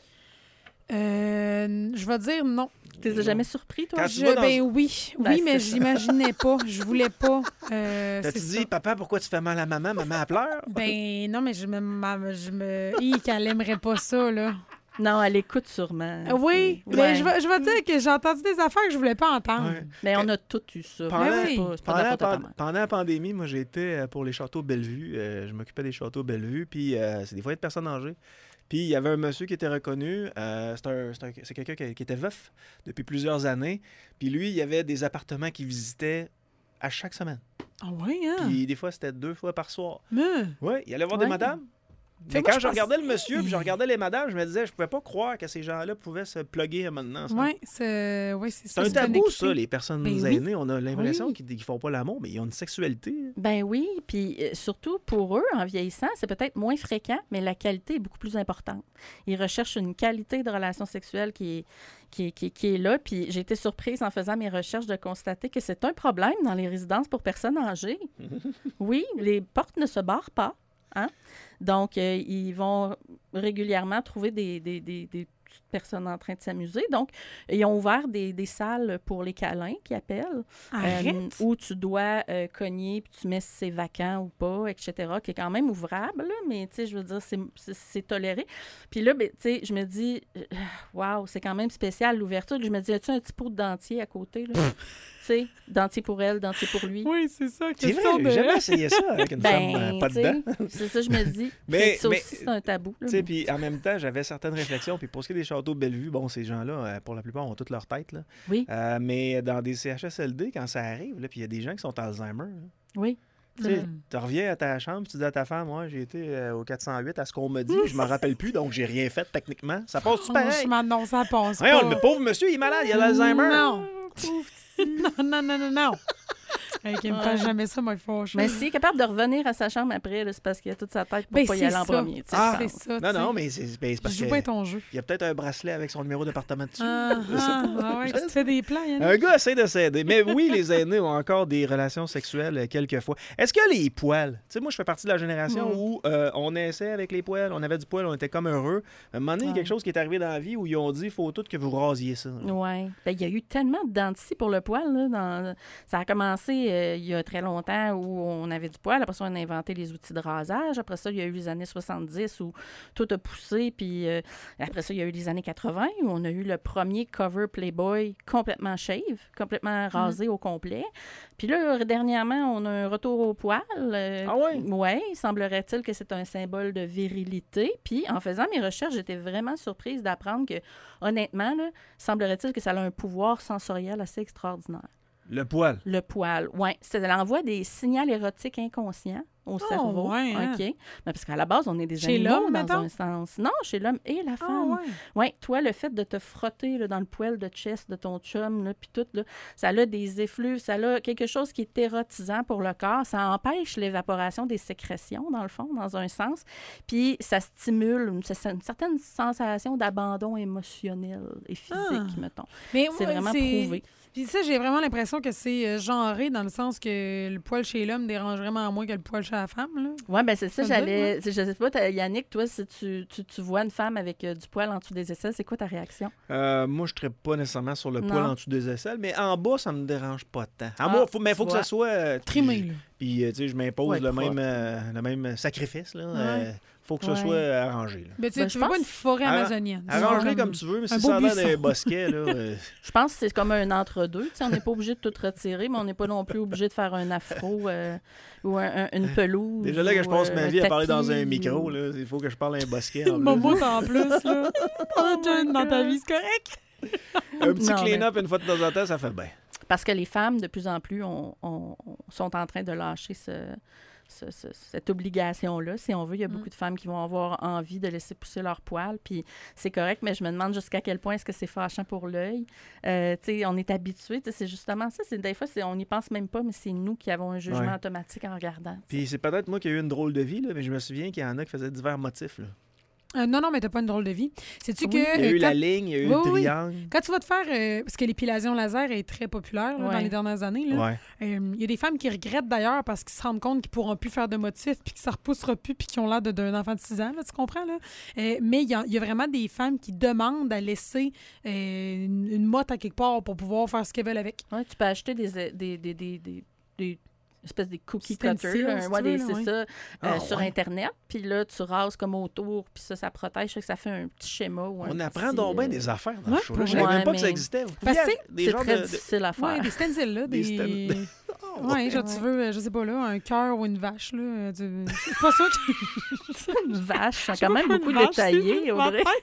C: Euh, je vais dire non.
E: Tu t'es jamais surpris, toi?
B: Quand tu
C: Je,
B: vas dans-
C: ben oui,
E: Ben,
C: oui, mais
E: c'est ça.
C: j'imaginais pas. Je voulais pas. Euh,
B: T'as-tu
C: c'est
B: dit,
C: ça.
B: papa, pourquoi tu fais mal à maman? Maman, elle pleure?
C: Ben non, mais je me. ma- Je me... Hi, qu'elle aimerait pas ça, là.
E: Non, elle écoute sûrement.
C: Ah oui,
E: c'est-
C: ben,
E: ouais.
C: je, vais, je vais dire que j'ai entendu des affaires que je voulais pas entendre.
B: Ouais.
E: Mais on a tous eu ça.
B: Pendant-
E: C'est pas, c'est pas de
B: Pendant,
E: la faute à ta
B: pan-
E: mère.
B: pendant la pandémie, moi, j'étais euh, pour les châteaux Bellevue. Euh, je m'occupais des châteaux Bellevue. Puis, euh, c'est des foyers de personnes âgées. Puis, il y avait un monsieur qui était reconnu. euh, c'est, un- c'est un- c'est quelqu'un qui, qui était veuf depuis plusieurs années. Puis, lui, il y avait des appartements qu'il visitait à chaque semaine.
C: Ah oui, hein?
B: Puis, des fois, c'était deux fois par soir.
C: Mais...
B: Oui, il allait voir
E: Ouais.
B: des madames.
C: Fait
B: Mais
C: moi,
B: quand
C: je
B: je
C: pense-
B: regardais le monsieur, puis je regardais les madames, je me disais, je pouvais pas croire que ces gens-là pouvaient se plugger maintenant.
C: Oui, c'est ouais, c'est
B: C'est
C: ça.
B: un
C: se
B: tabou,
C: connecter.
B: ça, les personnes
C: Ben oui.
B: aînées. On a l'impression
C: Oui.
B: qu'ils ne font pas l'amour, mais ils ont une sexualité.
E: Ben oui, puis euh, surtout pour eux, en vieillissant, c'est peut-être moins fréquent, mais la qualité est beaucoup plus importante. Ils recherchent une qualité de relation sexuelle qui est, qui est, qui est, qui est là. Puis j'ai été surprise en faisant mes recherches de constater que c'est un problème dans les résidences pour personnes âgées. Oui, les portes ne se barrent pas. Hein? Donc, euh, ils vont régulièrement trouver des, des, des, des petites personnes en train de s'amuser. Donc, ils ont ouvert des, des salles pour les câlins, qui appellent.
C: Arrête.
E: Euh, où tu dois euh, cogner, puis tu mets si c'est vacant ou pas, et cetera, qui est quand même ouvrable, là, mais tu sais, je veux dire, c'est, c'est, c'est toléré. Puis là, ben, tu sais, je me dis, waouh, c'est quand même spécial l'ouverture. Je me dis, as-tu un petit pot de dentier à côté, là? Tu sais, dentier pour elle, dentier pour lui.
C: Oui, c'est ça.
B: C'est
C: question
B: vrai,
C: de...
B: j'ai jamais essayé ça avec une femme euh,
E: Ben,
B: pas
E: tu sais,
B: dedans.
E: c'est ça, je me dis.
B: Mais-
E: Fait que ça
B: mais-
E: aussi, c'est un tabou. là,
B: Tu sais,
E: mais-
B: puis en même temps, j'avais certaines réflexions. Puis pour ce qui est des châteaux Bellevue, bon, ces gens-là, euh, pour la plupart, ont toute leur tête. Là.
E: Oui,
B: Euh, mais dans des C H S L D, quand ça arrive, là, puis il y a des gens qui sont Alzheimer. là.
E: oui.
B: Tu sais,
C: Mm.
B: tu reviens à ta chambre, tu dis à ta femme, moi, j'ai été euh, au quatre cent huit à ce qu'on m'a dit, je me rappelle plus, donc j'ai rien fait techniquement. Ça passe-tu pareil?
C: Franchement, non, ça passe
B: Voyons,
C: pas.
B: le pauvre monsieur, il est malade, il a l'Alzheimer.
C: Non. non, non, non, non, non. Hey, qui me
E: Ouais.
C: fasse jamais ça, moi, il faut.
E: Mais s'il est capable de revenir à sa chambre après, là, c'est parce qu'il a toute sa tête pour
C: Ben,
E: pas y
C: c'est
E: aller en
C: ça.
E: premier. tu sais,
B: Ah,
E: je
C: c'est
E: pense.
C: ça.
B: Non,
C: tu sais.
B: non, mais c'est ben, c'est parce
C: Je joue
B: que
C: pas ton jeu.
B: il y a peut-être un bracelet avec son numéro d'appartement dessus.
C: Ah,
B: Je sais
C: ah,
B: pas.
C: ah ouais, tu te fais des plans, Yann.
B: Un gars essaie de s'aider. Mais oui, les aînés ont encore des relations sexuelles euh, quelquefois. Est-ce que les poils, tu sais, moi, je fais partie de la génération
E: Mm.
B: où euh, on essaie avec les poils, on avait du poil, on était comme heureux. À un moment donné, il y a
E: Ouais.
B: quelque chose qui est arrivé dans la vie où ils ont dit il faut tout que vous rasiez ça.
E: Oui. Ben, il y a eu tellement de dents de scie pour le poil. Là, dans... Ça a commencé euh, il y a très longtemps où on avait du poil. Après ça, on a inventé les outils de rasage. Après ça, il y a eu les années soixante-dix où tout a poussé. Puis euh, après ça, il y a eu les années quatre-vingts où on a eu le premier cover Playboy complètement shave, complètement rasé au complet. Puis là, dernièrement, on a un retour au poil. euh,
B: Ah ouais?
E: Oui, semblerait-il que c'est un symbole de virilité. Puis en faisant mes recherches, j'étais vraiment surprise d'apprendre que, honnêtement, là, semblerait-il que ça a un pouvoir sensoriel assez extraordinaire.
B: Le poil.
E: Le poil, oui. Ça l'envoie des signaux érotiques inconscients au
C: Oh,
E: cerveau.
C: ouais, hein?
E: OK. Mais parce qu'à la base, on est des
C: Chez
E: animaux
C: l'homme,
E: dans
C: mettons?
E: un sens. Non, chez l'homme et la
C: Ah,
E: femme.
C: ouais.
E: Oui, toi, le fait de te frotter là, dans le poil de chest de ton chum, là, puis tout, là, ça a des effluves, ça a quelque chose qui est érotisant pour le corps. Ça empêche l'évaporation des sécrétions, dans le fond, dans un sens. Puis ça stimule une, une certaine sensation d'abandon émotionnel et physique,
C: Ah.
E: mettons.
C: Mais
E: C'est
C: ouais,
E: vraiment
C: c'est-
E: prouvé.
C: Puis ça, j'ai vraiment l'impression que c'est euh, genré dans le sens que le poil chez l'homme dérange vraiment moins que le poil chez la femme. Là.
E: Oui, bien, c'est ça,
C: Ça me
E: j'allais. Je sais pas, t'as- Yannick, toi, si tu, tu, tu vois une femme avec euh, du poil en dessous des aisselles, c'est quoi ta réaction?
B: Euh, moi, je ne pas nécessairement sur le
E: Non.
B: poil en dessous des aisselles, mais en bas, ça me dérange pas tant.
E: Ah,
B: En bas, faut, mais il faut
E: tu
B: que ça
E: vois.
B: soit euh,
C: Trimé, là.
B: Puis, euh, tu sais, je m'impose
E: Ouais,
B: le,
E: propre.
B: même, euh, le même sacrifice. Là.
C: Ouais.
B: Euh, faut que ce
E: Ouais.
B: soit euh, arrangé. Là.
C: Mais tu sais,
E: Ben,
C: tu
E: je
C: veux pas
E: pense-
C: une forêt
B: Arra-
C: amazonienne.
B: Arrange-les
C: C'est
B: comme tu veux, mais
C: un
B: si
C: beau
B: ça a l'air
C: buisson.
B: d'un bosquet, là, euh,
E: Je pense que c'est comme un entre-deux. Tu sais, on n'est pas obligé de tout retirer, mais on n'est pas non plus obligé de faire un afro euh, ou un- un- une pelouse.
B: déjà là que je
E: ou,
B: passe
E: euh,
B: ma
E: un
B: vie à parler dans
E: tapis,
B: un micro,
E: ou-
B: là, il faut que je parle à un bosquet.
C: Une
B: En plus.
C: momoute en plus, là. Pas de jeune dans ta vie, c'est correct.
B: Un petit
E: Non,
B: clean-up une fois de temps en temps, ça fait bien.
E: Parce que les femmes, de plus en plus, on- on- on- sont en train de lâcher ce, ce- ce- cette obligation-là. Si on veut, il y a beaucoup de femmes qui vont avoir envie de laisser pousser leur poil, puis c'est correct, mais je me demande jusqu'à quel point est-ce que c'est fâchant pour l'œil. Euh, tu sais, on est habitué, tu sais, c'est justement ça. C'est, des fois, c'est, on n'y pense même pas, mais c'est nous qui avons un jugement
B: Ouais.
E: automatique en regardant. tu sais.
B: Puis c'est peut-être moi qui ai eu une drôle de vie, là, mais je me souviens qu'il y en a qui faisaient divers motifs. Là.
C: Euh, non, non, mais t'as pas une drôle de vie. Sais-tu
E: Oui,
C: que.
B: Il y a
C: euh,
B: eu
C: quand-
B: la ligne, il y a eu
C: Oui,
B: le
C: oui.
B: triangle.
C: Quand tu vas te faire, euh, parce que l'épilation laser est très populaire là,
E: Ouais.
C: dans les dernières années, là.
B: Ouais.
C: Euh, il y a des femmes qui regrettent d'ailleurs parce qu'ils se rendent compte qu'ils pourront plus faire de motifs puis que ça repoussera plus puis qu'ils ont l'air de- d'un enfant de six ans, là, tu comprends? Là? Euh, mais il y, a- il y a vraiment des femmes qui demandent à laisser euh, une, une motte à quelque part pour pouvoir faire ce qu'elles veulent avec.
E: Ouais, tu peux acheter des, des, des, des, des, des espèces de cookie
C: Stencils,
E: cutters, là,
C: si
E: ouais,
C: tu
E: des-
C: veux, là,
E: c'est
C: ouais.
E: ça, euh,
B: Ah,
E: sur
B: ouais.
E: Internet. Puis là, tu rases comme autour, puis ça, ça protège, fait que ça fait un petit schéma. Ou un
B: On apprend
E: petit,
B: donc bien
E: euh,
B: des affaires dans
C: ouais,
B: le show.
C: pour
B: Je savais
E: vrai.
B: même pas que ça
E: Ouais,
B: existait. Vous
C: Parce
B: pouviez-
C: que
B: des
E: C'est
B: genres
E: très
B: de- de-
E: difficile à faire.
C: Ouais, des stencils, là.
B: Des
C: Des...
B: sten- Ah,
C: Ouais, genre,
E: Ouais.
C: tu veux, euh, je sais pas, là, un cœur ou une vache, là. euh, du- C'est pas ça que...
E: Une vache, c'est
C: Je sais
E: quand
C: pas
E: même
C: pourquoi
E: beaucoup
C: une vache,
E: détaillé,
C: c'est
E: Audrey.
C: ma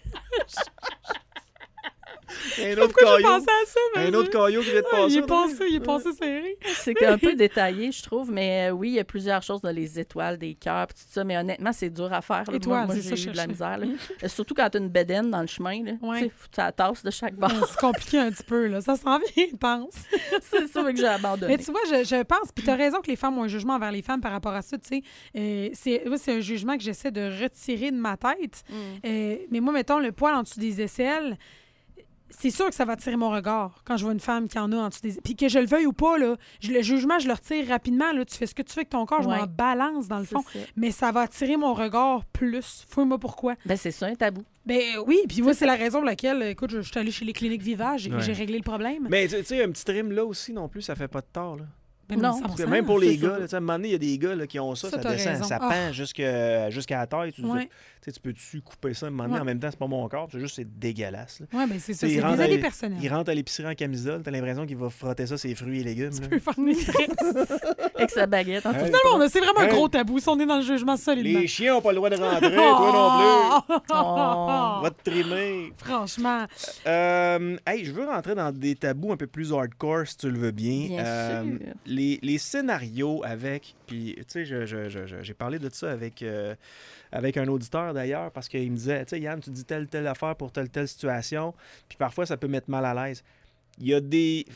B: Un autre
C: Pourquoi j'ai
B: caillou.
C: pensé à ça? mais
B: Un
C: je-
B: autre caillou qui vient de
C: Ah,
B: passer.
C: il est
B: là.
C: passé, il est passé serré.
E: C'est un peu détaillé, je trouve, mais euh, oui, il y a plusieurs choses dans les étoiles, des cœurs, puis tout ça, mais honnêtement, c'est dur à faire. là.
C: Étoiles,
E: moi, moi
C: c'est
E: j'ai
C: ça,
E: eu de la
C: je
E: misère. là. Euh, Surtout quand tu as une bédaine dans le chemin, là.
C: Ouais.
E: Tu sais, faut que tu la tasses de chaque bord.
C: Ouais, c'est compliqué un petit peu, là. Ça s'en vient intense.
E: C'est ça que j'ai abandonné.
C: Mais tu vois, je, je pense, puis tu as raison que les femmes ont un jugement envers les femmes par rapport à ça, tu sais. Euh, c'est, moi, c'est un jugement que j'essaie de retirer de ma tête.
E: Mm.
C: Euh, mais moi, mettons, le poil en dessous des aisselles, c'est sûr que ça va attirer mon regard quand je vois une femme qui en a en dessous des aisselles. Puis que je le veuille ou pas, là, je- le jugement, je le retire rapidement. Là. Tu fais ce que tu fais avec ton corps, je
E: Ouais.
C: m'en balance dans le
E: C'est
C: fond.
E: ça.
C: Mais ça va attirer mon regard plus. Fouille-moi pourquoi.
E: Ben, c'est ça, un tabou.
C: Ben oui, puis moi, c'est la raison pour laquelle, écoute, je, je suis allée chez les cliniques Vivage et
B: Ouais.
C: j'ai réglé le problème.
B: Mais tu tu sais, un petit trim là aussi non plus, ça fait pas de tort. Là.
C: Ben
E: non,
C: cent pour
B: Parce que
C: cent.
B: même pour les
E: c'est
B: gars,
E: ça.
B: là, tu sais, à un moment donné, il y a des gars là, qui ont ça,
C: Ça,
B: ça,
C: t'as
B: descend,
C: raison.
B: ça
C: Ah.
B: pend jusqu'à jusqu'à la taille. Tu,
C: Ouais.
B: tu sais, tu peux-tu couper ça à un moment donné?
C: Ouais.
B: En même temps, c'est pas mon corps, c'est juste c'est dégueulasse. Là.
C: Oui, ben c'est ça.
B: Tu sais,
C: C'est
B: il rentre
C: des
B: à-
C: avis personnels.
B: Il rentre à l'épicerie en camisole, t'as l'impression qu'il va frotter ça, ses fruits et légumes.
C: Tu
B: là.
C: peux faire des tresses.
E: Avec sa baguette. En tout
B: Hey.
E: cas,
C: Finalement, on a- c'est vraiment un
B: Hey.
C: gros tabou. Si on est dans le jugement solidement.
B: Les chiens ont pas le droit de rentrer, toi non plus.
E: Oh.
B: Va te trimer.
C: Franchement.
B: Euh, hey, je veux rentrer dans des tabous un peu plus hardcore, si tu le veux bien.
E: Bien
B: Euh,
E: sûr.
B: Les, les scénarios avec... Puis, tu sais, je, je- je- je- j'ai parlé de ça avec, euh, avec un auditeur, d'ailleurs, parce qu'il me disait, tu sais, Yann, tu dis telle, telle affaire pour telle, telle situation, puis parfois, ça peut mettre mal à l'aise. il y a des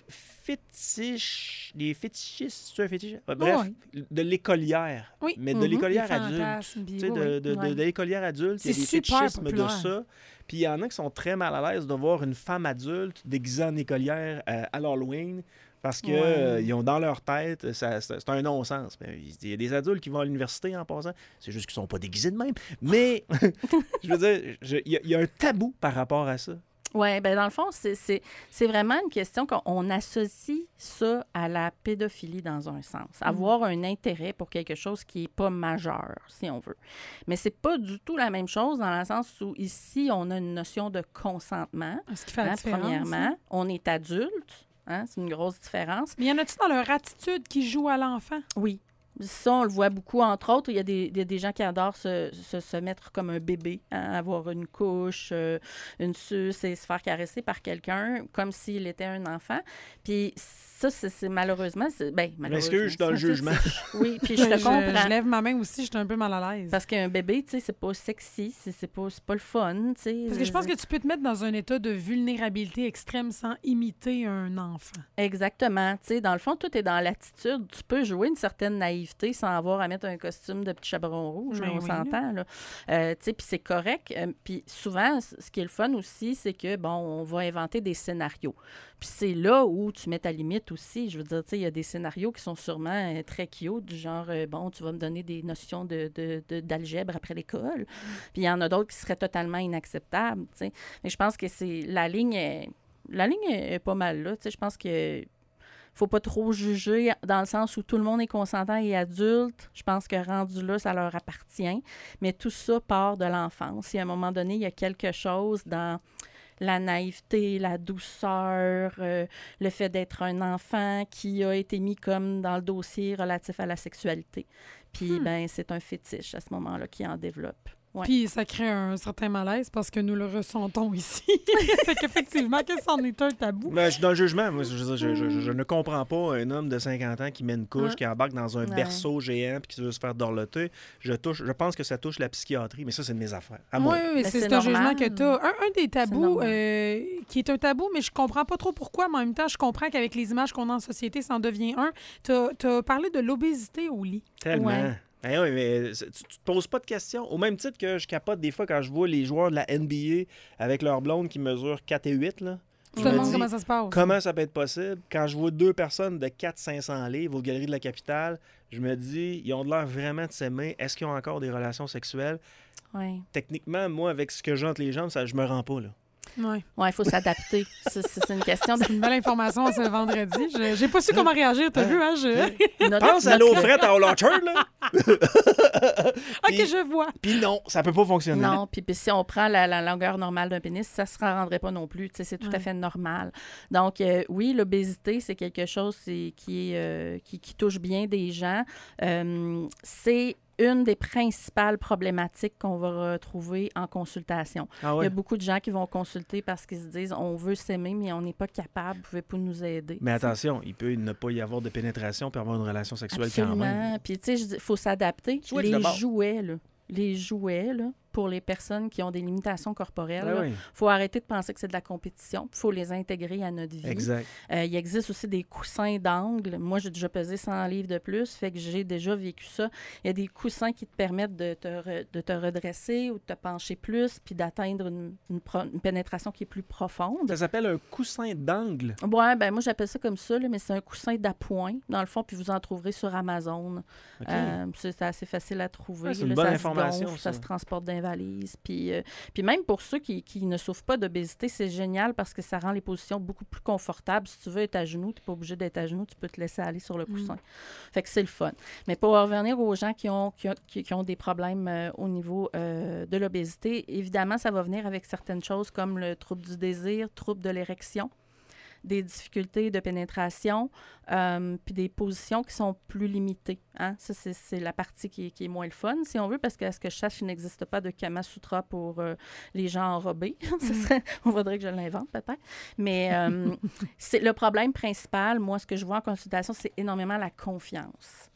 B: fétiches, des fétichistes, c'est un fétiche? Bref,
C: Oui.
B: de l'écolière.
C: Oui.
B: Mais de
E: Mhm.
B: l'écolière
C: Des
B: adulte.
C: fantasmes, puis
B: Tu sais,
C: oui,
B: de,
C: oui.
B: de, de,
E: Ouais.
B: de l'écolière adulte, il y a
C: C'est
B: des
C: super
B: fétichismes de
C: populaire.
B: ça. Puis il y en a qui sont très mal à l'aise de voir une femme adulte déguisée en écolière euh, à l'Halloween parce qu'ils
E: Ouais.
B: ont dans leur tête, ça- ça- c'est un non-sens. Ben, il y a des adultes qui vont à l'université en passant, c'est juste qu'ils sont pas déguisés de même. Mais, je veux dire, je- il y, a- il y a un tabou par rapport à ça.
E: Oui, bien, dans le fond, c'est, c'est, c'est vraiment une question qu'on on associe ça à la pédophilie dans un sens. Avoir un intérêt pour quelque chose qui n'est pas majeur, si on veut. Mais c'est pas du tout la même chose dans le sens où ici, on a une notion de consentement.
C: Ce qui fait la
E: Hein,
C: différence.
E: premièrement,
C: hein.
E: on est adulte. Hein, c'est une grosse différence.
C: Mais y en a-tu dans leur attitude qui joue à l'enfant?
E: Oui. Ça, on le voit beaucoup. Entre autres, il y a des, des, des gens qui adorent se, se, se mettre comme un bébé, hein, avoir une couche, euh, une suce et se faire caresser par quelqu'un comme s'il était un enfant. Puis ça, c'est, c'est malheureusement... C'est, ben,
B: Je
E: malheureusement,
B: m'excuse, je suis dans le
E: c'est-
B: jugement.
E: c'est- Oui, puis je te
C: je,
E: comprends.
C: je lève ma main aussi, je suis un peu mal à l'aise.
E: Parce qu'un bébé, tu sais, c'est pas sexy, c'est, c'est, pas, c'est pas le fun, tu sais.
C: Parce que je pense que tu peux te mettre dans un état de vulnérabilité extrême sans imiter un enfant.
E: Exactement. Tu sais, dans le fond, tout est dans l'attitude. Tu peux jouer une certaine naïveté sans avoir à mettre un costume de petit chaperon rouge,
C: Ben
E: là, on
C: oui,
E: s'entend. Là. Euh, tu sais, puis c'est correct. Euh, puis souvent, c- ce qui est le fun aussi, c'est que, bon, on va inventer des scénarios. Puis c'est là où tu mets ta limite aussi. Je veux dire, tu sais, il y a des scénarios qui sont sûrement euh, très cute, du genre, euh, bon, tu vas me donner des notions de, de- de- d'algèbre après l'école. Puis il y en a d'autres qui seraient totalement inacceptables, tu sais. Mais je pense que c'est... La ligne est... La ligne est pas mal là, tu sais. Je pense que faut pas trop juger dans le sens où tout le monde est consentant et adulte. Je pense que rendu là, ça leur appartient. Mais tout ça part de l'enfance. Si à un moment donné, il y a quelque chose dans la naïveté, la douceur, euh, le fait d'être un enfant qui a été mis comme dans le dossier relatif à la sexualité. Puis,
C: Hmm.
E: ben, c'est un fétiche à ce moment-là qui en développe. Ouais.
C: Puis ça crée un certain malaise parce que nous le ressentons ici. Fait qu'effectivement, que c'en est un tabou.
B: Ben, je suis dans le jugement. Moi, je, je- je- je- je ne comprends pas un homme de cinquante ans qui met une couche,
E: Ouais.
B: qui embarque dans un
E: Ouais.
B: berceau géant puis qui veut se faire dorloter. Je, touche, je pense que ça touche la psychiatrie, mais ça, c'est de mes affaires. À
C: Oui,
B: moi.
C: oui,
E: Mais
C: c'est,
E: c'est
C: c'est un jugement
E: normal.
C: que tu as. Un, un des tabous
E: normal.
C: euh, qui est un tabou, mais je comprends pas trop pourquoi, mais en même temps, je comprends qu'avec les images qu'on a en société, ça en devient un. Tu as parlé de l'obésité au lit.
B: Tellement.
E: Ouais.
B: Eh oui, mais c'est- tu, tu te poses pas de questions. Au même titre que je capote des fois quand je vois les joueurs de la N B A avec leurs blondes qui mesurent quatre et huit. Là.
C: Tu
B: Je
C: te
B: me
C: demandes
B: dis,
C: comment ça se passe.
B: comment ça peut être possible? Quand je vois deux personnes de quatre à cinq cents livres aux Galeries de la Capitale, je me dis, ils ont de l'air vraiment de s'aimer. Est-ce qu'ils ont encore des relations sexuelles?
E: Oui.
B: Techniquement, moi, avec ce que j'ai entre les jambes, ça, je me rends pas. Là.
C: Ouais.
E: Ouais, il faut s'adapter. c'est, c'est- c'est une question de...
C: C'est une belle information ce vendredi. Je- J'ai pas su comment réagir, t'as vu, hein? Je...
E: Notre-
B: Pense à
E: notre-
B: l'eau frette à All Orchard, là!
C: OK,
B: Puis-
C: je vois.
B: Puis non, ça peut pas fonctionner.
E: Non, puis, puis si on prend la, la longueur normale d'un pénis, ça se rendrait pas non plus. Tu sais, c'est tout
C: Ouais.
E: à fait normal. Donc, euh, oui, l'obésité, c'est quelque chose c'est- qui, est, euh, qui, qui touche bien des gens. Euh, c'est une des principales problématiques qu'on va retrouver en consultation.
B: Ah
E: Il y
B: ouais.
E: a beaucoup de gens qui vont consulter parce qu'ils se disent on veut s'aimer, mais on n'est pas capable, pouvez-vous nous aider?
B: Mais attention, il peut ne pas y avoir de pénétration puis avoir une relation sexuelle quand même.
E: Absolument. Puis, tu sais, il faut s'adapter.
B: Switch
E: les
B: de bord.
E: jouets, là, les jouets, là, pour les personnes qui ont des limitations corporelles,
B: Ah
E: il
B: oui,
E: faut arrêter de penser que c'est de la compétition. Il faut les intégrer à notre vie.
B: exact.
E: Euh, il existe aussi des coussins d'angle. Moi, j'ai déjà pesé cent livres de plus, fait que j'ai déjà vécu ça. Il y a des coussins qui te permettent de te, re- de te redresser ou de te pencher plus, puis d'atteindre une, une pro- une pénétration qui est plus profonde.
B: Ça s'appelle un coussin d'angle.
E: Ouais, ben moi, j'appelle ça comme ça, là, mais c'est un coussin d'appoint, dans le fond, puis vous en trouverez sur Amazon.
B: OK.
E: Euh, c'est c'est assez facile à trouver.
B: Ah, c'est une
E: là,
B: bonne
E: ça se
B: information,
E: gonfle,
B: ça.
E: ça se transporte dans les valises. Puis, euh, puis même pour ceux qui, qui ne souffrent pas d'obésité, c'est génial parce que ça rend les positions beaucoup plus confortables. Si tu veux être à genoux, tu n'es pas obligé d'être à genoux, tu peux te laisser aller sur le coussin. Fait que c'est le fun. Mais pour revenir aux gens qui ont, qui ont, qui- qui ont des problèmes euh, au niveau euh, de l'obésité, évidemment, ça va venir avec certaines choses comme le trouble du désir, trouble de l'érection, des difficultés de pénétration, euh, puis des positions qui sont plus limitées. Hein? Ça, c'est, c'est la partie qui est, qui est moins le fun, si on veut, parce qu'à ce que je sache, il n'existe pas de Kama Sutra pour euh, les gens enrobés. Ça serait, on voudrait que je l'invente, peut-être. Mais euh, c'est le problème principal, moi, ce que je vois en consultation, c'est énormément la confiance.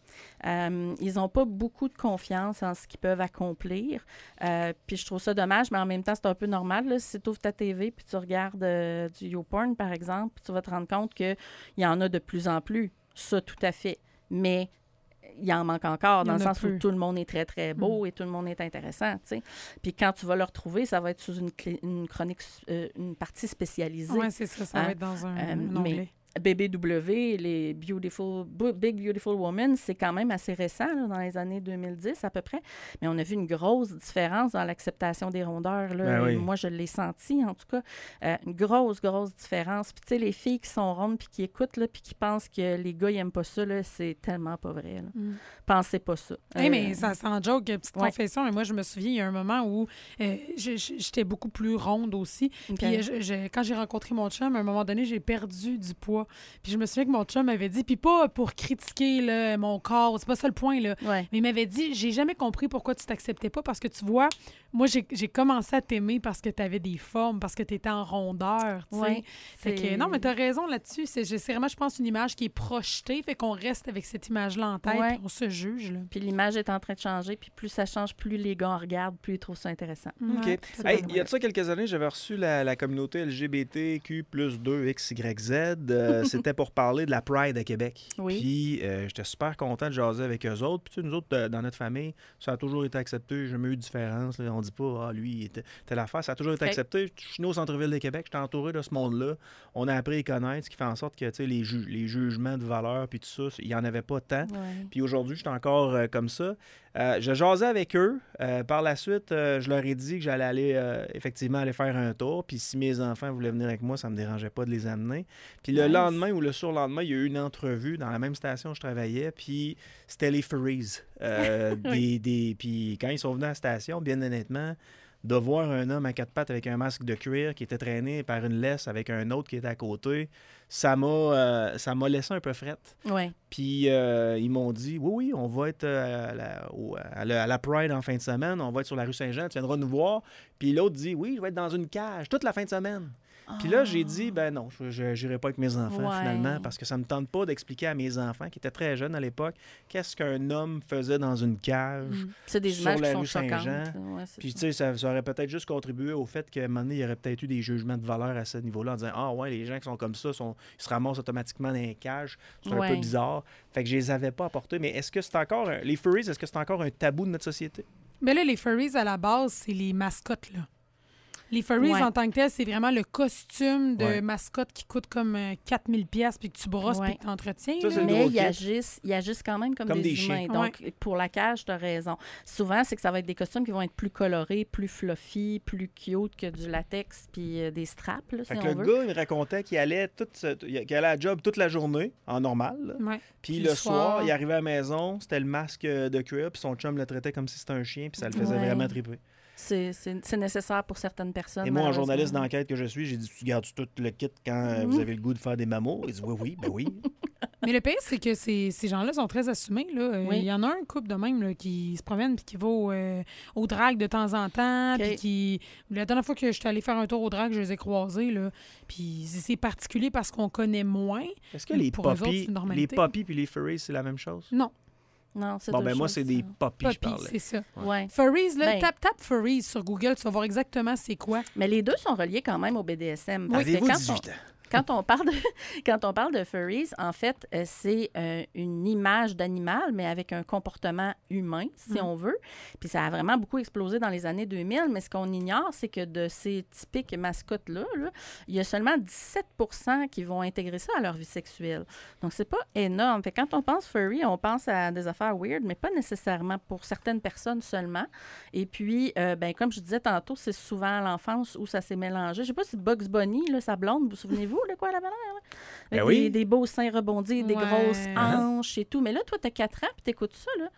E: Euh, ils n'ont pas beaucoup de confiance en ce qu'ils peuvent accomplir. Euh, puis je trouve ça dommage, mais en même temps, c'est un peu normal. Là, si tu ouvres ta T V puis tu regardes euh, du YouPorn, par exemple, tu vas te rendre compte qu'il y en a de plus en plus. Ça, tout à fait. Mais il en manque encore, dans le sens plus. Où tout le monde est très, très beau mm. et tout le monde est intéressant, tu sais. Puis quand tu vas le retrouver, ça va être sous une, clé, une chronique, euh, une partie spécialisée.
C: Oui, c'est ça, ça hein? va être dans un,
E: euh,
C: un onglet.
E: Mais B B W, les Beautiful, Big Beautiful Woman, c'est quand même assez récent, là, dans les années deux mille dix à peu près. Mais on a vu une grosse différence dans l'acceptation des rondeurs. Là.
B: Ben oui.
E: Moi, je l'ai senti, en tout cas. Euh, une grosse, grosse différence. Puis, tu sais, les filles qui sont rondes puis qui écoutent, là, puis qui pensent que les gars, ils n'aiment pas ça, là, c'est tellement pas vrai. Là. Mm. Pensez pas ça.
C: Hey,
E: euh,
C: mais ça s'en joke, petite
E: ouais.
C: confession. Mais moi, je me souviens, il y a un moment où euh, j'étais beaucoup plus ronde aussi.
E: Okay.
C: Puis, je, je, quand j'ai rencontré mon chum, à un moment donné, j'ai perdu du poids. Puis, je me souviens que mon chum m'avait dit, puis pas pour critiquer là, mon corps, c'est pas ça le point, là.
E: Ouais.
C: Mais il m'avait dit, j'ai jamais compris pourquoi tu t'acceptais pas, parce que tu vois, moi, j'ai, j'ai commencé à t'aimer parce que tu avais des formes, parce que tu étais en rondeur, tu sais.
E: Ouais,
C: fait que, non, mais tu as raison là-dessus. C'est, c'est vraiment, je pense, une image qui est projetée, fait qu'on reste avec cette image-là en tête,
E: ouais.
C: puis on se juge, là.
E: Puis l'image est en train de changer, puis plus ça change, plus les gars en regardent, plus ils trouvent ça intéressant.
B: OK.
C: Ouais,
B: Hey, il y a de ça quelques années, j'avais reçu la, la communauté L G B T Q plus deux X Y Z. Euh, c'était pour parler de la Pride à Québec.
E: Oui.
B: Puis euh, j'étais super content de jaser avec eux autres. Puis tu sais, nous autres, euh, dans notre famille, ça a toujours été accepté. J'ai jamais eu de différence. Là. On dit pas, ah, lui, il était telle affaire. Ça a toujours été
E: okay.
B: accepté. Je suis né au centre-ville de Québec. J'étais entouré de ce monde-là. On a appris à les connaître, ce qui fait en sorte que tu sais, les, ju- les jugements de valeur, puis tout ça, il n'y en avait pas tant.
E: Ouais.
B: Puis aujourd'hui, je suis encore euh, comme ça. Euh, je jasais avec eux. Euh, par la suite, euh, je leur ai dit que j'allais aller euh, effectivement aller faire un tour. Puis si mes enfants voulaient venir avec moi, ça me dérangeait pas de les amener. Puis le
E: nice.
B: lendemain ou le surlendemain, il y a eu une entrevue dans la même station où je travaillais. Puis c'était les Furries. Euh,
E: oui.
B: des, des, puis quand ils sont venus à la station, bien honnêtement, de voir un homme à quatre pattes avec un masque de cuir qui était traîné par une laisse avec un autre qui était à côté, ça m'a, euh, ça m'a laissé un peu frette.
E: Ouais.
B: Puis euh, ils m'ont dit, oui, oui, on va être euh, à, la, au, à, la, à la Pride en fin de semaine, on va être sur la rue Saint-Jean, tu viendras nous voir. Puis l'autre dit, oui, je vais être dans une cage toute la fin de semaine. Puis là, j'ai dit, ben non, je n'irai pas avec mes enfants,
E: ouais.
B: finalement, parce que ça me tente pas d'expliquer à mes enfants, qui étaient très jeunes à l'époque, qu'est-ce qu'un homme faisait dans une cage
E: mmh. C'est des
B: sur
E: images
B: la
E: qui sont
B: rue Saint-Jean.
E: choquantes. Ouais,
B: Puis, tu sais, ça, ça aurait peut-être juste contribué au fait qu'à un moment donné, il y aurait peut-être eu des jugements de valeur à ce niveau-là, en disant, ah ouais, les gens qui sont comme ça, sont, ils se ramassent automatiquement dans les cages. C'est
E: ouais.
B: un peu bizarre. Fait que je les avais pas apportés. Mais est-ce que c'est encore, un... les furries, est-ce que c'est encore un tabou de notre société?
C: Mais là, les furries, à la base, c'est les mascottes, là. Les furries, ouais. en tant que tel, c'est vraiment le costume de ouais. mascotte qui coûte comme euh, quatre mille dollars puis que tu brosses
E: ouais.
C: puis que tu entretiens.
B: Ça,
E: mais ils agissent, ils agissent quand même comme,
B: comme
E: des,
B: des
E: humains.
B: chiens.
E: Donc,
C: ouais.
E: pour la cage, tu as raison. Souvent, c'est que ça va être des costumes qui vont être plus colorés, plus fluffy, plus cute que du latex puis euh, des straps, là,
B: fait
E: si
B: que
E: on
B: le
E: veut.
B: gars, il me racontait qu'il allait, toute, qu'il allait à la job toute la journée, en normal.
C: Ouais.
B: Puis le, le soir, soir, il arrivait à la maison, c'était le masque de cuir, puis son chum le traitait comme si c'était un chien, puis ça le faisait ouais. vraiment triper.
E: C'est, c'est, c'est nécessaire pour certaines personnes.
B: Et moi, en journaliste d'enquête que je suis, j'ai dit, tu gardes tout le kit quand mmh. vous avez le goût de faire des mammos? Il dit, oui, oui, ben oui.
C: Mais le pire, c'est que ces, ces gens-là sont très assumés. Là. Oui. Il y en a un couple de même là, qui se promène puis qui va au, euh, au drag de temps en temps. Okay. Puis qui... La dernière fois que je suis allée faire un tour au drag, je les ai croisés. Là. Puis c'est particulier parce qu'on connaît moins.
B: Est-ce que les poppies les poppies puis les furries, c'est la même chose?
C: Non.
E: Non, c'est
B: bon, ben moi,
E: choses,
B: c'est des poppies, je parlais.
C: C'est ça.
E: Ouais. Ouais.
C: Furries, là,
E: ben,
C: tape, tape Furries sur Google, tu vas voir exactement c'est quoi.
E: Mais les deux sont reliés quand même au B D S M.
B: Oui. Avez-vous dix-huit ans?
E: Quand on parle de, quand on parle de furries, en fait, euh, c'est euh, une image d'animal, mais avec un comportement humain, si mm. on veut. Puis ça a vraiment beaucoup explosé dans les années deux mille, mais ce qu'on ignore, c'est que de ces typiques mascottes-là, là, il y a seulement dix-sept pour cent qui vont intégrer ça à leur vie sexuelle. Donc, c'est pas énorme. Fait que quand on pense furry, on pense à des affaires weird, mais pas nécessairement pour certaines personnes seulement. Et puis, euh, ben, comme je disais tantôt, c'est souvent à l'enfance où ça s'est mélangé. Je sais pas si Bugs Bunny, là, sa blonde, vous souvenez-vous? De quoi elle avait l'air, là? Avec ben des, oui. des beaux seins rebondis, des ouais. grosses hanches et tout. Mais là, toi, t'as quatre ans puis t'écoutes ça, là.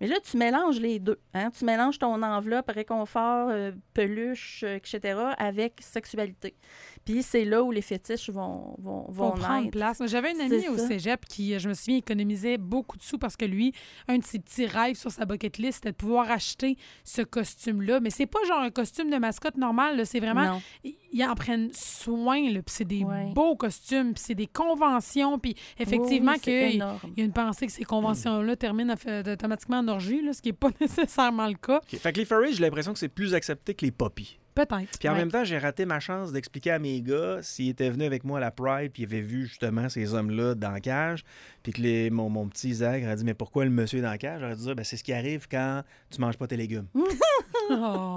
E: Mais là, tu mélanges les deux. Hein? Tu mélanges ton enveloppe, réconfort, euh, peluche, euh, et cetera, avec sexualité. Puis c'est là où les fétiches vont, vont, vont
C: Faut prendre
E: naître.
C: place. Moi, j'avais un
E: C'est
C: ami au
E: ça.
C: cégep qui, je me souviens, économisait beaucoup de sous parce que lui, un de ses petits rêves sur sa bucket list, c'était de pouvoir acheter ce costume-là. Mais c'est pas genre un costume de mascotte normal, là. C'est vraiment...
E: Non.
C: Ils ils en prennent soin, là. Puis c'est des
E: Ouais.
C: beaux costumes, puis c'est des conventions. Puis effectivement,
E: Oui, c'est
C: qu'il
E: énorme.
C: il y a une pensée que ces conventions-là terminent euh, automatiquement en orgie, là, ce qui n'est pas nécessairement le cas.
B: OK. Fait que les furries, j'ai l'impression que c'est plus accepté que les poppies.
C: Peut-être.
B: Puis en
E: Ouais.
B: même temps, j'ai raté ma chance d'expliquer à mes gars s'ils étaient venus avec moi à la Pride puis ils avaient vu justement ces hommes-là dans la cage, puis que les, mon, mon petit Isaac aurait dit « Mais pourquoi le monsieur est dans la cage? » J'aurais dit ben, « C'est ce qui arrive quand tu manges pas tes légumes.
C: Oh. »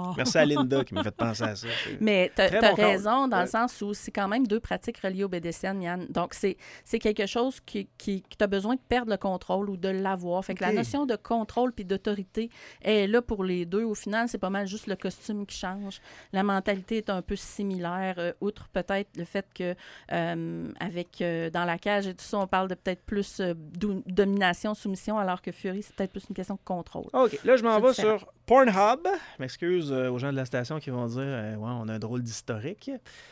B: Merci à Linda qui m'a fait penser à ça. C'est-
E: Mais tu
B: Très
E: as
B: bon call.
E: raison dans
B: Ouais.
E: le sens où c'est quand même deux pratiques reliées au B D S M, Yann. Donc, c'est c'est quelque chose qui, qui, qui tu as besoin de perdre le contrôle ou de l'avoir. Fait que
B: OK.
E: la notion de contrôle puis d'autorité est là pour les deux. Au final, c'est pas mal juste le costume qui change. La mentalité est un peu similaire, euh, outre peut-être le fait que euh, avec euh, dans la cage et tout ça, on parle de peut-être plus euh, dou- domination, soumission, alors que Fury, c'est peut-être plus une question de contrôle.
B: OK, là, je m'en
E: C'est
B: vais
E: différent.
B: sur Pornhub. Je m'excuse euh, aux gens de la station qui vont dire euh, ouais, on a un drôle d'historique.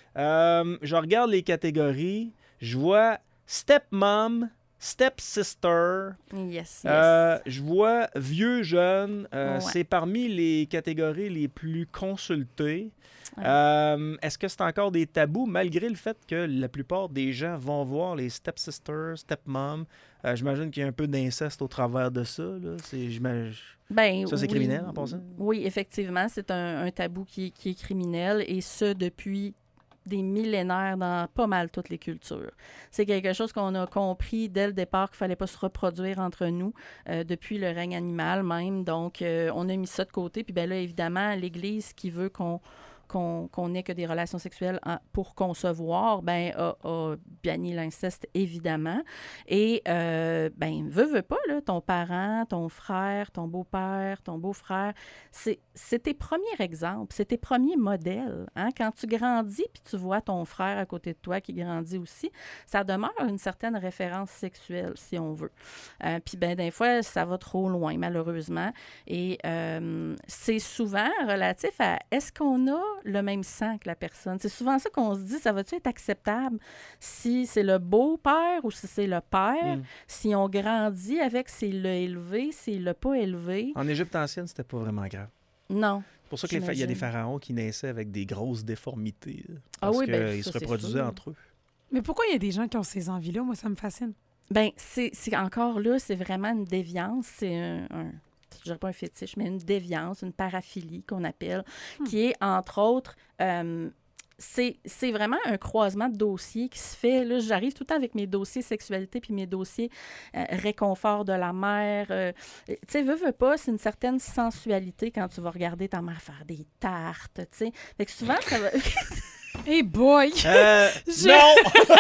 B: Euh, je regarde les catégories. Je vois Stepmom, Stepsister.
E: Yes, yes.
B: Euh, je vois vieux, jeune. Euh,
E: Ouais.
B: C'est parmi les catégories les plus consultées.
E: Ouais.
B: Euh, Est-ce que c'est encore des tabous, malgré le fait que la plupart des gens vont voir les stepsisters, stepmom? Euh, J'imagine qu'il y a un peu d'inceste au travers de ça. Là. C'est, j'imagine-
E: Ben,
B: Ça, c'est
E: oui.
B: criminel, en passant?
E: Oui, effectivement, c'est un, un tabou qui, qui est criminel, et ce, depuis des millénaires dans pas mal toutes les cultures. C'est quelque chose qu'on a compris dès le départ qu'il fallait pas se reproduire entre nous, euh, depuis le règne animal même. Donc, euh, on a mis ça de côté. Puis ben là, évidemment, l'Église qui veut qu'on qu'on qu'on n'ait que des relations sexuelles en- pour concevoir, ben a, a banni l'inceste, évidemment. Et, euh, ben, veux, veux pas, là, ton parent, ton frère, ton beau-père, ton beau-frère, c'est c'est tes premiers exemples, c'est tes premiers modèles. Hein? Quand tu grandis, puis tu vois ton frère à côté de toi qui grandit aussi, ça demeure une certaine référence sexuelle, si on veut. Euh, puis, ben, des fois, ça va trop loin, malheureusement. Et euh, c'est souvent relatif à est-ce qu'on a le même sang que la personne. C'est souvent ça qu'on se dit, ça va-tu être acceptable si c'est le beau-père ou si c'est le père,
B: Mm.
E: si on grandit avec s'il l'a élevé, s'il l'a pas élevé.
B: En Égypte ancienne, c'était pas vraiment grave.
E: Non.
B: C'est pour ça qu'il y a des
E: J'imagine.
B: pharaons qui naissaient avec des grosses déformités. là,
E: Ah
B: Parce
E: oui, ben,
B: qu'ils
E: ça,
B: se
E: c'est
B: reproduisaient
E: sûr.
B: entre eux.
C: Mais pourquoi il y a des gens qui ont ces envies-là? Moi, ça me fascine.
E: Ben c'est c'est encore là, c'est vraiment une déviance, c'est un, un je dirais pas un fétiche, mais une déviance, une paraphilie qu'on appelle, qui est, entre autres, euh, c'est c'est vraiment un croisement de dossiers qui se fait. Là, j'arrive tout le temps avec mes dossiers sexualité puis mes dossiers euh, réconfort de la mère. euh, tu sais, veux, veux pas, c'est une certaine sensualité quand tu vas regarder ta mère faire des tartes, tu sais. Fait que souvent, ça va...
C: Hey boy!
B: Euh,
C: Je-
B: Non!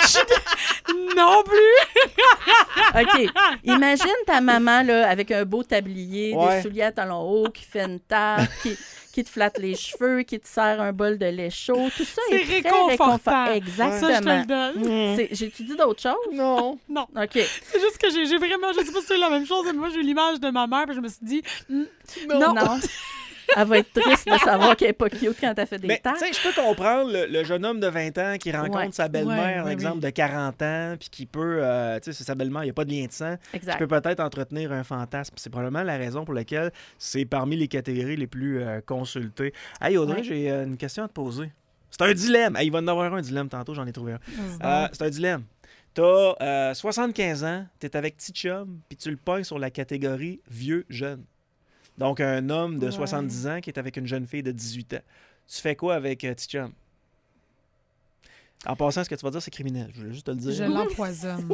C: Non plus!
E: OK. Imagine ta maman là, avec un beau tablier,
B: Ouais.
E: des souliers à talons hauts, qui fait une tarte, qui, qui te flatte les cheveux, qui te sert un bol de lait chaud. Tout ça
C: C'est
E: est très
C: réconfortant.
E: réconfortant.
C: Ça, je te
E: Exactement.
C: le donne.
E: C'est- J'ai-tu dit d'autres choses?
B: Non!
C: Non.
E: OK.
C: C'est juste que j'ai j'ai vraiment, je sais pas si c'est la même chose, mais moi, j'ai eu l'image de ma mère, puis je me suis dit, hmm, non.
E: Non. Elle va être triste de savoir qu'elle n'est pas cute quand elle fait des
B: Mais tu
E: tartes.
B: sais, je peux comprendre le, le jeune homme de vingt ans qui rencontre
E: Ouais.
B: sa belle-mère,
C: Ouais, ouais,
B: exemple,
C: oui.
B: de quarante ans, puis qui peut, euh, tu sais, c'est sa belle-mère, il n'y a pas de lien de sang, qui
E: Exact.
B: peut peut-être entretenir un fantasme. C'est probablement la raison pour laquelle c'est parmi les catégories les plus euh, consultées. Hey Audrey,
E: Ouais.
B: j'ai euh, une question à te poser. C'est un dilemme. Hey, il va en avoir un dilemme tantôt, j'en ai trouvé un. Euh, c'est un dilemme. T'as euh, soixante-quinze ans, t'es avec petit chum, puis tu le pognes sur la catégorie vieux-jeune. Donc, un homme de
E: Ouais.
B: soixante-dix ans qui est avec une jeune fille de dix-huit ans. Tu fais quoi avec euh, petit chum? En passant, ce que tu vas dire, c'est criminel. Je voulais juste te le dire.
C: Je l'empoisonne.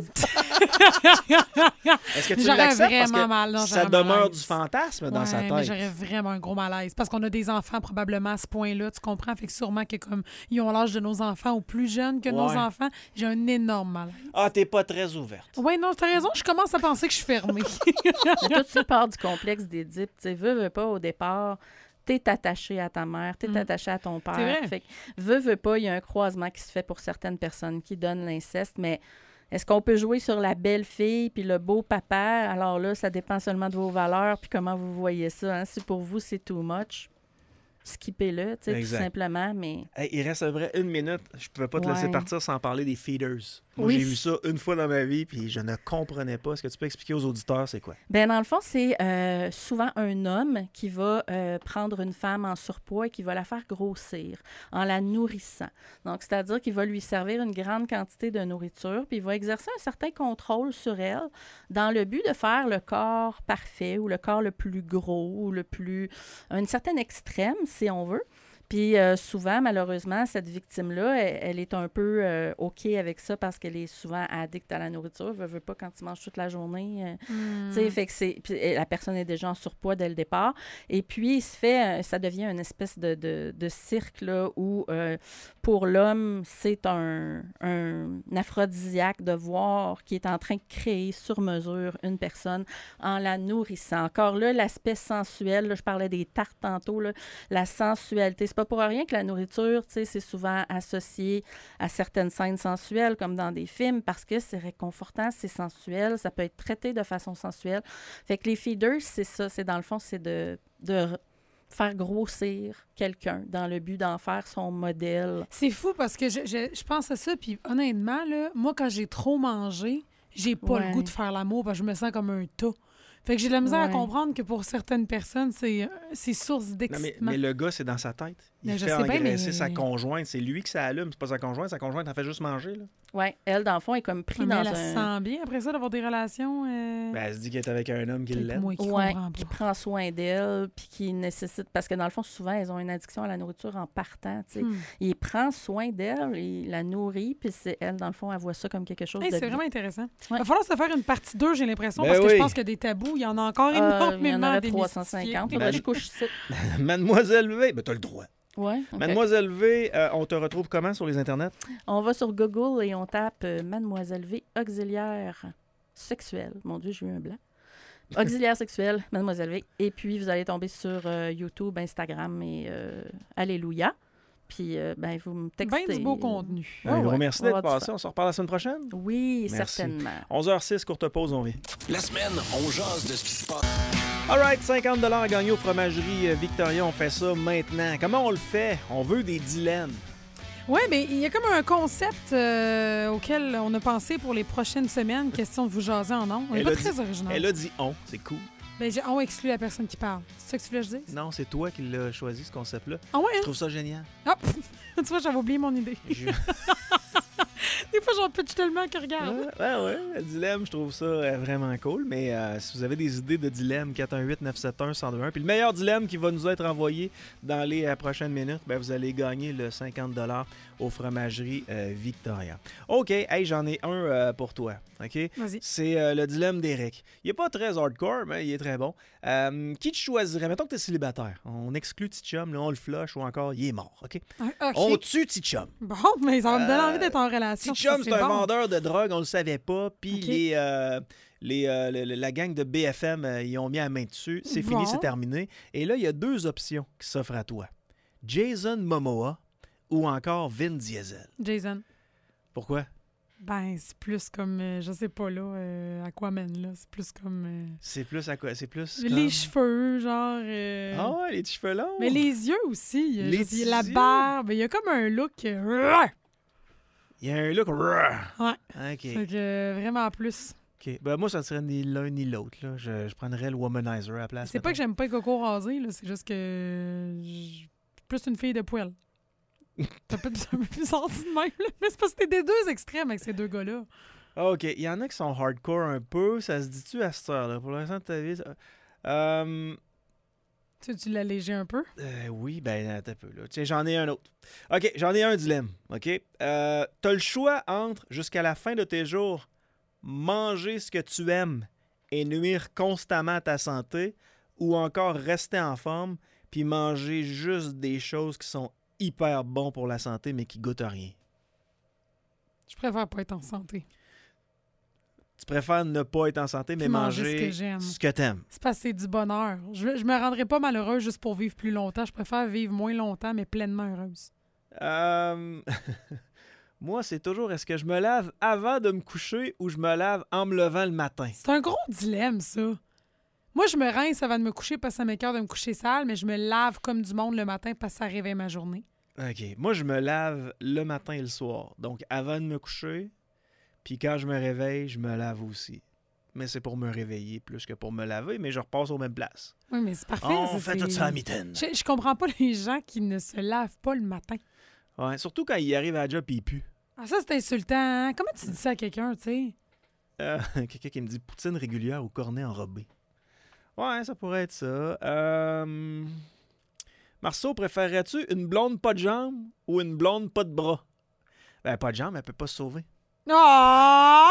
B: Est-ce que tu
C: J'aurais
B: l'acceptes? Parce
C: vraiment
B: que
C: mal. Non,
B: ça
C: j'aurais
B: demeure
C: malaise.
B: du fantasme dans
C: Ouais,
B: sa
C: mais
B: tête.
C: j'aurais vraiment un gros malaise. Parce qu'on a des enfants probablement à ce point-là, tu comprends? Fait que sûrement que comme ils ont l'âge de nos enfants ou plus jeunes que nos
B: Ouais.
C: enfants, j'ai un énorme malaise.
B: Ah, t'es pas très ouverte.
C: Oui, non, t'as raison, je commence à penser que je suis fermée.
E: Mais toi, tu pars du complexe d'Édipe. Tu sais, veux, veux pas, au départ, t'es attaché à ta mère, t'es
C: Mm.
E: attaché à ton père.
C: C'est vrai.
E: Fait que, veux, veux pas, il y a un croisement qui se fait pour certaines personnes qui donnent l'inceste, mais Est-ce qu'on peut jouer sur la belle fille puis le beau papa? Alors là, ça dépend seulement de vos valeurs puis comment vous voyez ça. Hein? Si pour vous, c'est too much, skippez-le, tu sais, tout
B: Exact.
E: simplement, mais...
B: Hey, il reste à vrai une minute. Je pouvais pas te laisser
E: Ouais.
B: partir sans parler des feeders. Moi,
E: Oui.
B: j'ai vu ça une fois dans ma vie, puis je ne comprenais pas. Est-ce que tu peux expliquer aux auditeurs c'est quoi?
E: Ben dans le fond, c'est euh, souvent un homme qui va euh, prendre une femme en surpoids et qui va la faire grossir en la nourrissant. Donc, c'est-à-dire qu'il va lui servir une grande quantité de nourriture, puis il va exercer un certain contrôle sur elle dans le but de faire le corps parfait ou le corps le plus gros ou le plus... une certaine extrême, si on veut. Puis euh, souvent, malheureusement, cette victime-là, elle, elle est un peu euh, OK avec ça parce qu'elle est souvent addicte à la nourriture. Elle veut, veut pas quand tu manges toute la journée. euh,
C: Hmm.
E: tu sais, fait que c'est... Puis euh, la personne est déjà en surpoids dès le départ. Et puis, il se fait... euh, ça devient une espèce de, de, de cirque, là, où euh, pour l'homme, c'est un, un aphrodisiaque de voir qu'il est en train de créer sur mesure une personne en la nourrissant. Encore là, l'aspect sensuel, là, je parlais des tartes tantôt, là, la sensualité. C'est pas pour rien que la nourriture, tu sais, c'est souvent associé à certaines scènes sensuelles, comme dans des films, parce que c'est réconfortant, c'est sensuel, ça peut être traité de façon sensuelle. Fait que les feeders, c'est ça, c'est dans le fond, c'est de, de faire grossir quelqu'un dans le but d'en faire son modèle.
C: C'est fou parce que je, je, je pense à ça, puis honnêtement, là, moi, quand j'ai trop mangé, j'ai pas
E: Ouais.
C: le goût de faire l'amour parce que je me sens comme un tas. Fait que j'ai de la misère à
E: Ouais.
C: comprendre que pour certaines personnes, c'est, c'est source
B: Non, mais,
C: d'excitement.
B: mais le gars, c'est dans sa tête. Il
C: Mais je
B: fait
C: sais bien,
B: engraisser
C: mais-
B: sa conjointe. C'est lui qui s'allume, c'est pas sa conjointe. Sa conjointe, elle fait juste manger. Là.
E: Oui, elle, dans le fond, est comme pris
C: Ah, mais
E: dans
C: elle, elle se
E: un...
C: sent bien après ça d'avoir des relations. euh,
B: Ben, elle se dit qu'elle est avec un homme qui
C: peut-être
B: l'aime.
C: moi qui
E: Ouais,
C: comprends
E: qui
C: pas.
E: prend soin d'elle, puis qui nécessite... Parce que dans le fond, souvent, elles ont une addiction à la nourriture en partant, tu sais.
C: Hmm.
E: Il prend soin d'elle, il la nourrit, puis c'est elle, dans le fond, elle voit ça comme quelque chose
C: Hey,
E: de
C: c'est
E: bien.
C: vraiment intéressant. Il
E: Ouais.
C: va falloir se faire une partie deux, j'ai l'impression,
B: Ben
C: parce que
B: oui.
C: je pense que des tabous, il y en a encore
E: Ah, il y en
C: énormément
E: aurait
C: à
E: trois cent
C: démystifier.
E: cinquante.
B: Ben,
E: Faudrait que je couche ici.
B: Mademoiselle V, ben, t'as le droit.
E: Ouais, ok.
B: Mademoiselle V, euh, on te retrouve comment sur les internets?
E: On va sur Google et on tape euh, Mademoiselle V auxiliaire sexuelle. Mon Dieu, j'ai eu un blanc. Auxiliaire sexuelle, Mademoiselle V. Et puis, vous allez tomber sur euh, YouTube, Instagram et euh, Alléluia. Puis, euh, ben, vous me textez.
C: Ben du beau contenu.
E: Ouais,
B: un gros
E: ouais,
B: merci
E: on va
B: d'être
E: voir
B: passé.
E: ça.
B: On se reparle la semaine prochaine.
E: Oui,
B: Merci.
E: certainement.
B: onze heures six, courte pause, on vient.
A: La semaine, on jase de ce qui se passe.
B: All right, cinquante dollars à gagner aux fromageries euh, Victoria. On fait ça maintenant. Comment on le fait? On veut des dilemmes.
C: Oui, mais il y a comme un concept euh, auquel on a pensé pour les prochaines semaines. Question de vous jaser en nom. On n'est
B: Elle
C: pas
B: a
C: très
B: dit-
C: original.
B: Elle a dit on. C'est cool.
C: Ben, j'ai on exclut la personne qui parle. C'est ça que tu voulais que je dise?
B: Non, c'est toi qui l'as choisi, ce concept-là.
C: Ah ouais,
B: Je
C: hein?
B: trouve ça génial.
C: Ah, tu vois, j'avais oublié mon idée.
B: Je-
C: Des fois, j'en pitch tellement que regarde.
B: Ouais, ouais, ouais, le dilemme, je trouve ça euh, vraiment cool. Mais euh, si vous avez des idées de dilemme, quatre un huit neuf sept un un zéro deux un. Puis le meilleur dilemme qui va nous être envoyé dans les euh, prochaines minutes, ben, vous allez gagner le cinquante dollars aux fromageries euh, Victoria. OK, hey, j'en ai un euh, pour toi. OK?
C: Vas-y.
B: C'est euh, le dilemme d'Éric. Il n'est pas très hardcore, mais il est très bon. Euh, qui tu choisirais? Mettons que tu es célibataire. On exclut Tichum, là, on le flush ou encore il est mort. OK?
C: Ah, OK.
B: On tue Tichum.
C: Bon, mais ça va me donner
B: Euh,
C: envie d'être en relation.
B: Tichum,
C: Ça,
B: c'est un
C: bon.
B: vendeur de drogue, on le savait pas. Puis
C: OK.
B: les, euh, les, euh, le- le- la gang de B F M, euh, ils ont mis la main dessus. C'est
C: Bon.
B: fini, c'est terminé. Et là, il y a deux options qui s'offrent à toi. Jason Momoa ou encore Vin Diesel.
C: Jason.
B: Pourquoi?
C: Ben, c'est plus comme, euh, je sais pas, là, euh, Aquaman, là. C'est plus comme... euh,
B: C'est plus à quoi? C'est plus
C: les
B: comme-
C: cheveux, genre... euh,
B: Ah ouais, les cheveux longs.
C: Mais les yeux aussi. euh,
B: Les
C: je veux dire, la
B: yeux.
C: barbe. Il y a comme un look... euh,
B: Il y a un look... Ouais.
C: Ouais.
B: OK.
C: Fait que euh, vraiment plus.
B: OK. Ben, moi, ça serait ni l'un ni l'autre. là. Je, je prendrais le womanizer à la place.
C: C'est pas que j'aime pas les cocos rasés, là. C'est juste que... je- Plus une fille de poil. C'est un peu, c'est un peu plus sorti de même, là. Mais c'est parce que t'es des deux extrêmes avec ces deux gars-là.
B: Ah, OK. Il y en a qui sont hardcore un peu. Ça se dit-tu à cette heure-là? Pour l'instant de ta vie... ça- Euh...
C: Tu veux tu l'alléger un peu?
B: Euh, oui, ben, attends un peu, là. Tiens, j'en ai un autre. OK, j'en ai un dilemme, OK? Euh, t'as le choix entre, jusqu'à la fin de tes jours, manger ce que tu aimes et nuire constamment à ta santé, ou encore rester en forme puis manger juste des choses qui sont hyper bons pour la santé, mais qui goûtent à rien.
C: Je préfère pas être en santé.
B: Tu préfères ne pas être en santé, mais
C: Puis manger
B: manger,
C: ce que j'aime.
B: ce que t'aimes.
C: C'est parce que c'est du bonheur. Je, je me rendrai pas malheureuse juste pour vivre plus longtemps. Je préfère vivre moins longtemps, mais pleinement heureuse.
B: Euh... Moi, c'est toujours est-ce que je me lave avant de me coucher ou je me lave en me levant le matin?
C: C'est un gros dilemme, ça. Moi, je me rince avant de me coucher parce que ça m'écoeure de me coucher sale, mais je me lave comme du monde le matin parce que ça réveille ma journée.
B: OK. Moi, je me lave le matin et le soir. Donc, avant de me coucher, puis quand je me réveille, je me lave aussi. Mais c'est pour me réveiller plus que pour me laver, mais je repasse aux mêmes places.
C: Oui, mais c'est parfait.
B: On
C: ça,
B: fait
C: c'est-
B: tout ça à mitaine.
C: Je, je comprends pas les gens qui ne se lavent pas le matin.
B: Ouais, surtout quand il arrive à la job et il pue.
C: Ah, ça, c'est insultant. Hein? Comment tu dis ça à quelqu'un, tu sais?
B: Euh, quelqu'un qui me dit poutine régulière ou cornet enrobé. Ouais, ça pourrait être ça. Euh... Marceau, préférerais-tu une blonde pas de jambes ou une blonde pas de bras? Ben, pas de jambes, elle peut pas se sauver.
C: Oh!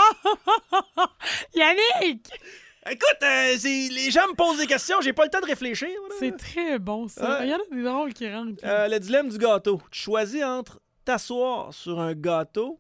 C: Yannick!
B: Écoute, euh, c'est- les gens me posent des questions, j'ai pas le temps de réfléchir. voilà.
C: C'est très bon, ça.
B: Ouais.
C: Il y en a des drôles qui rentrent. là.
B: Euh, le dilemme du gâteau. Tu choisis entre t'asseoir sur un gâteau.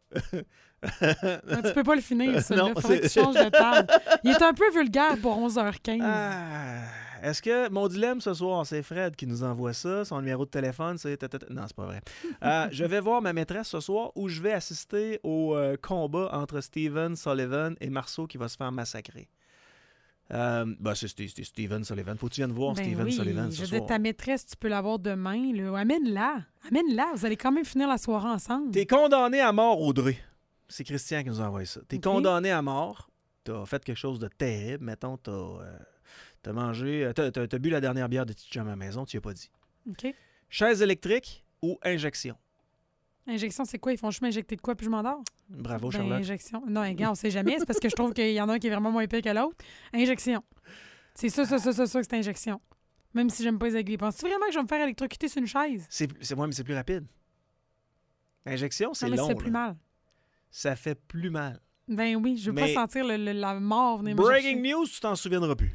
C: Ah, tu peux pas le finir, ça.
B: Non,
C: Il faudrait que tu
B: c'est-
C: changes de table. Il est un peu vulgaire pour onze heures quinze.
B: Ah, est-ce que mon dilemme ce soir, c'est Fred qui nous envoie ça, son numéro de téléphone, c'est... tatata- Non, c'est pas vrai. Euh, je vais voir ma maîtresse ce soir où je vais assister au euh, combat entre Steven Sullivan et Marceau qui va se faire massacrer. Euh, ben, c'est Ste- Ste- Steven Sullivan. Faut que tu viennes voir
C: Ben
B: Steven
C: oui,
B: Sullivan
C: je
B: ce
C: veux
B: soir.
C: dire, ta maîtresse, tu peux l'avoir demain. Là. Amène-la. Amène-la. Vous allez quand même finir la soirée ensemble.
B: T'es condamné à mort, Audrey. C'est Christian qui nous a envoyé ça. T'es
C: Ok.
B: condamné à mort. T'as fait quelque chose de terrible. Mettons, t'as, euh, t'as mangé... euh, T'as, t'as- t'as bu la dernière bière de petite jambe à la maison, tu y as pas dit.
C: OK.
B: Chaise électrique ou injection?
C: Injection, c'est quoi? Ils font juste m'injecter de quoi puis je m'endors?
B: Bravo,
C: Ben,
B: Charlotte.
C: injection. Non, gars, on sait jamais. C'est parce que je trouve qu'il y en a un qui est vraiment moins épais que l'autre. Injection. C'est ça, ça, ça, ça, ça que c'est injection. Même si j'aime pas les aiguilles. Penses-tu vraiment que je vais me faire électrocuter sur une chaise?
B: C'est, c'est, ouais, mais c'est plus rapide. Injection, c'est
C: non, mais
B: long.
C: ça fait plus
B: là.
C: mal.
B: Ça fait plus mal.
C: Ben oui, je veux
B: Mais-
C: pas sentir le- le- la mort venir me
B: Breaking
C: chercher.
B: news, tu t'en souviendras plus.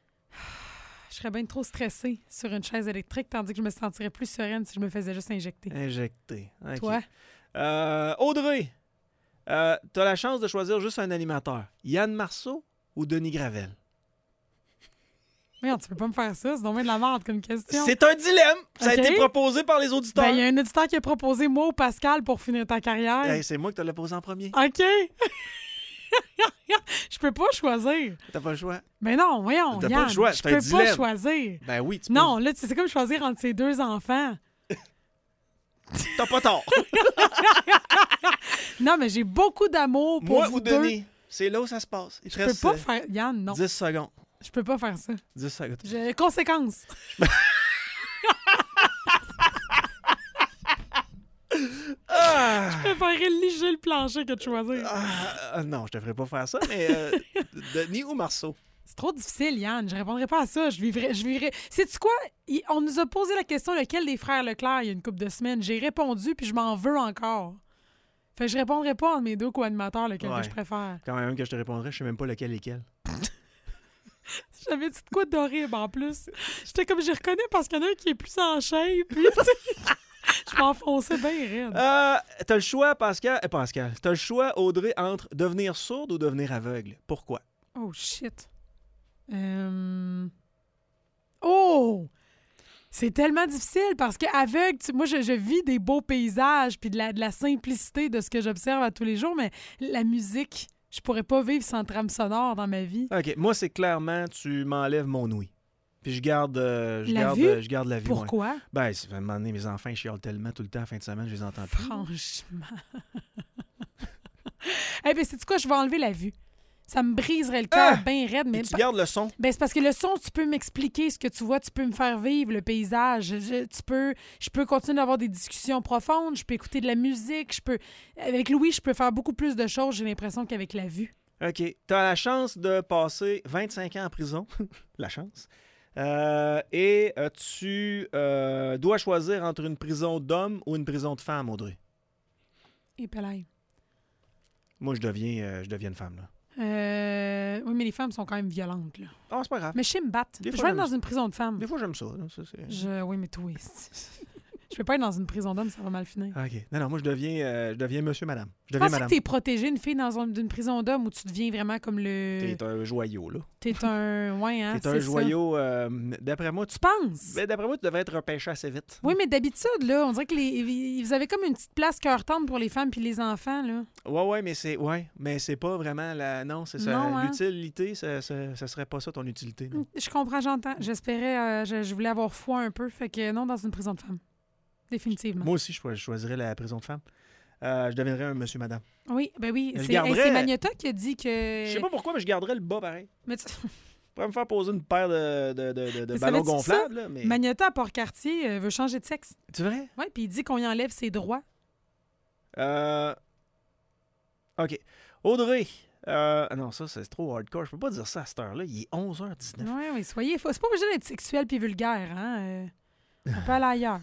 C: Je serais bien trop stressée sur une chaise électrique, tandis que je me sentirais plus sereine si je me faisais juste injecter.
B: Injecté. OK.
C: Toi?
B: Euh, Audrey, euh, t'as la chance de choisir juste un animateur. Yann Marceau ou Denis Gravel?
C: Mais tu peux pas me faire ça, c'est donc de la merde comme question.
B: C'est un dilemme. Ça
C: OK.
B: a été proposé par les auditeurs.
C: Ben, il y a un auditeur qui a proposé moi ou Pascal pour finir ta carrière.
B: Hey, c'est moi qui te l'ai posé en premier.
C: OK. Je peux pas choisir.
B: T'as pas le choix.
C: Mais non, voyons,
B: T'as pas
C: Yann,
B: le choix,
C: je
B: c'est un
C: peux pas
B: dilemme.
C: choisir.
B: Ben oui, tu peux.
C: Non, là, c'est comme choisir entre ses deux enfants.
B: T'as pas tort.
C: Non, mais j'ai beaucoup d'amour pour
B: Moi
C: vous
B: ou
C: deux.
B: Denis, c'est là où ça se passe. Il te
C: Je peux
B: reste
C: pas
B: euh,
C: faire... Yann, non.
B: dix secondes.
C: Je peux pas faire ça.
B: dix secondes.
C: J'ai... Conséquences.
B: Ah!
C: Je préférerais liger le plancher que de choisir.
B: Ah, non, je te ferai pas faire ça, mais euh, Denis ou Marceau?
C: C'est trop difficile, Yann. Je répondrai pas à ça. Je vivrais... Je vivrais... Sais-tu quoi? Il- On nous a posé la question lequel des frères Leclerc il y a une couple de semaines. J'ai répondu, puis je m'en veux encore. Fait que je répondrai pas entre mes deux co-animateurs lequel
B: Ouais.
C: que je préfère.
B: Quand même que je te répondrai, je sais même pas lequel est lequel.
C: J'avais dit de quoi d'horrible en plus. J'étais comme, je reconnais parce qu'il y en a un qui est plus en shape. Puis, tu sais, je m'enfonçais bien raide.
B: Euh, t'as le choix, Pascal. euh, Pascal. T'as le choix, Audrey, entre devenir sourde ou devenir aveugle. Pourquoi?
C: Oh, shit. Euh... Oh! C'est tellement difficile parce qu'aveugle, tu- moi, je, je vis des beaux paysages puis de la, de la simplicité de ce que j'observe à tous les jours, mais la musique, je pourrais pas vivre sans trame sonore dans ma vie.
B: OK, moi, c'est clairement, tu m'enlèves mon ouïe. Puis je garde, euh, je
C: La
B: garde,
C: vue?
B: euh, je garde la vue. ouais.
C: Pourquoi?
B: Ben, c'est- à un moment donné, mes enfants, ils chialent tellement tout le temps, en fin de semaine, je les entends plus.
C: Franchement. Eh bien, c'est quoi? Je vais enlever la vue. Ça me briserait le cœur
B: Ah!
C: bien raide, mais...
B: Puis tu gardes le son.
C: Ben, c'est parce que le son, tu peux m'expliquer ce que tu vois, tu peux me faire vivre le paysage. Je, tu peux, je peux continuer d'avoir des discussions profondes, je peux écouter de la musique, je peux... Avec Louis, je peux faire beaucoup plus de choses, j'ai l'impression, qu'avec la vue.
B: OK. Tu as la chance de passer vingt-cinq ans en prison. La chance. Euh, et euh, tu euh, dois choisir entre une prison d'hommes ou une prison de femmes, Audrey.
C: Et Pelay.
B: Moi, je deviens, euh, je deviens une femme, là.
C: Euh... Oui, mais les femmes sont quand même violentes, là.
B: Ah, c'est pas grave.
C: Mais je sais me battre.
B: Des
C: Je
B: fois,
C: vais être
B: j'aime
C: dans une prison de femmes.
B: Des fois, j'aime ça. là. Ça, c'est-
C: Je... Oui, mais toi, c'est- je peux pas être dans une prison d'hommes, ça va mal finir.
B: OK. Non, non, moi, je deviens, euh, je deviens monsieur, madame. Je
C: Je
B: deviens
C: pensais
B: madame.
C: que t'es protégé, une fille dans un- une prison d'hommes où tu deviens vraiment comme le...
B: T'es un joyau, là.
C: T'es un... Ouais, hein,
B: T'es un
C: c'est ça.
B: joyau. euh, d'après moi, tu...
C: Tu penses?
B: ben, d'après moi, tu devrais être repêché assez vite.
C: Oui, mais d'habitude, là, on dirait que les... vous avez comme une petite place cœur tendre pour les femmes puis les enfants, là.
B: Ouais, ouais, mais c'est ouais, mais c'est pas vraiment la. Non, c'est ça.
C: Non, hein?
B: L'utilité, ça, ça, ça serait pas ça ton utilité. Non.
C: Je comprends, j'entends. J'espérais... euh, je, je voulais avoir foi un peu, fait que non, dans une prison de femmes. Définitivement.
B: Moi aussi, je, cho- je choisirais la prison de femme. Euh, je deviendrais un monsieur, madame.
C: Oui, ben oui.
B: Je
C: C'est
B: garderais-
C: hey, c'est Magnota qui a dit que...
B: Je sais pas pourquoi, mais je garderais le bas pareil.
C: Mais tu-
B: Je pourrais me faire poser une paire de, de, de, de- de
C: Mais
B: ballons
C: savais-tu ça?
B: gonflables. Là, mais...
C: Magnota à Port-Cartier euh, veut changer de sexe.
B: C'est vrai?
C: Oui, puis il dit qu'on y enlève ses droits.
B: Euh... OK. Audrey. Euh... ah non, ça, c'est trop hardcore. Je peux pas dire ça à cette heure-là. Il est onze heures dix-neuf.
C: Oui, oui, soyez... faut- C'est pas obligé d'être sexuel puis vulgaire, hein? euh, On peut aller ailleurs.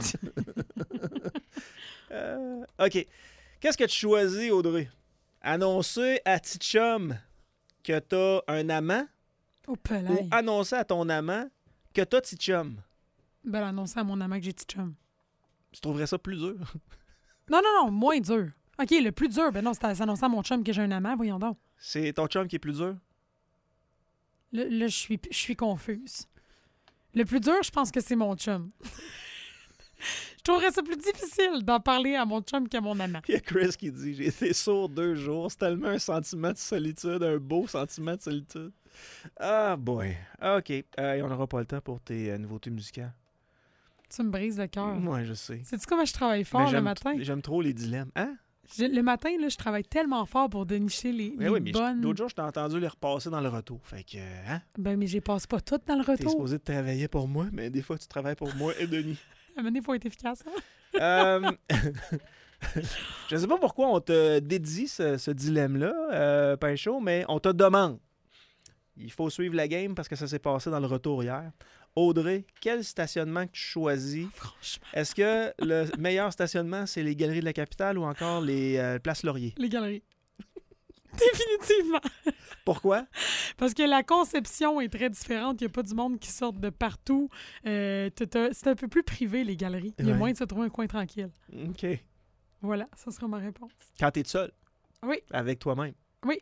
B: Euh, OK. Qu'est-ce que tu choisis, Audrey? Annoncer à Tichum que t'as un amant
C: Au
B: ou
C: pelay.
B: annoncer à ton amant que t'as Tichum?
C: Ben, l'annoncer à mon amant que j'ai petit chum.
B: Tu trouverais ça plus dur?
C: Non, non, non, moins dur. OK, le plus dur, ben non, c'est à- c'est annoncer à mon chum que j'ai un amant, voyons donc.
B: C'est ton chum qui est plus dur?
C: Là, là, je suis je suis confuse. Le plus dur, je pense que c'est mon chum. Je trouverais ça plus difficile d'en parler à mon chum qu'à mon amant.
B: Il y a Chris qui dit « J'ai été sourd deux jours. C'est tellement un sentiment de solitude, un beau sentiment de solitude. » Ah boy. OK. Euh, et on n'aura pas le temps pour tes euh, nouveautés musicales.
C: Tu me brises le cœur.
B: Moi, je sais.
C: Sais-tu comment je travaille
B: Mais
C: fort le
B: j'aime-
C: matin?
B: J'aime trop les dilemmes. Hein?
C: Je- le matin, là, je travaille tellement fort pour dénicher les,
B: Oui,
C: les
B: oui, mais je-
C: bonnes...
B: l'autre jour, je t'ai entendu les repasser dans le retour. Fait que, euh, hein?
C: Ben, mais je les passe pas toutes dans le
B: T'es
C: retour.
B: supposé de travailler pour moi, mais des fois, tu travailles pour moi et Denis.
C: À un moment donné, il faut être efficace. hein?
B: Euh, je ne sais pas pourquoi on te dédie ce, ce dilemme-là, euh, Pinchot, mais on te demande. Il faut suivre la game parce que ça s'est passé dans le retour hier. Audrey, quel stationnement que tu choisis?
C: Franchement.
B: Est-ce que le meilleur stationnement, c'est les Galeries de la Capitale ou encore les euh, Places Laurier?
C: Les galeries. Définitivement.
B: Pourquoi?
C: Parce que la conception est très différente. Il n'y a pas du monde qui sort de partout. Euh, t'as- t'as- c'est un peu plus privé, les galeries. Il y a
B: Ouais.
C: moyen de se trouver un coin tranquille.
B: OK.
C: Voilà, ça sera ma réponse.
B: Quand tu es seul?
C: Oui.
B: Avec toi-même?
C: Oui.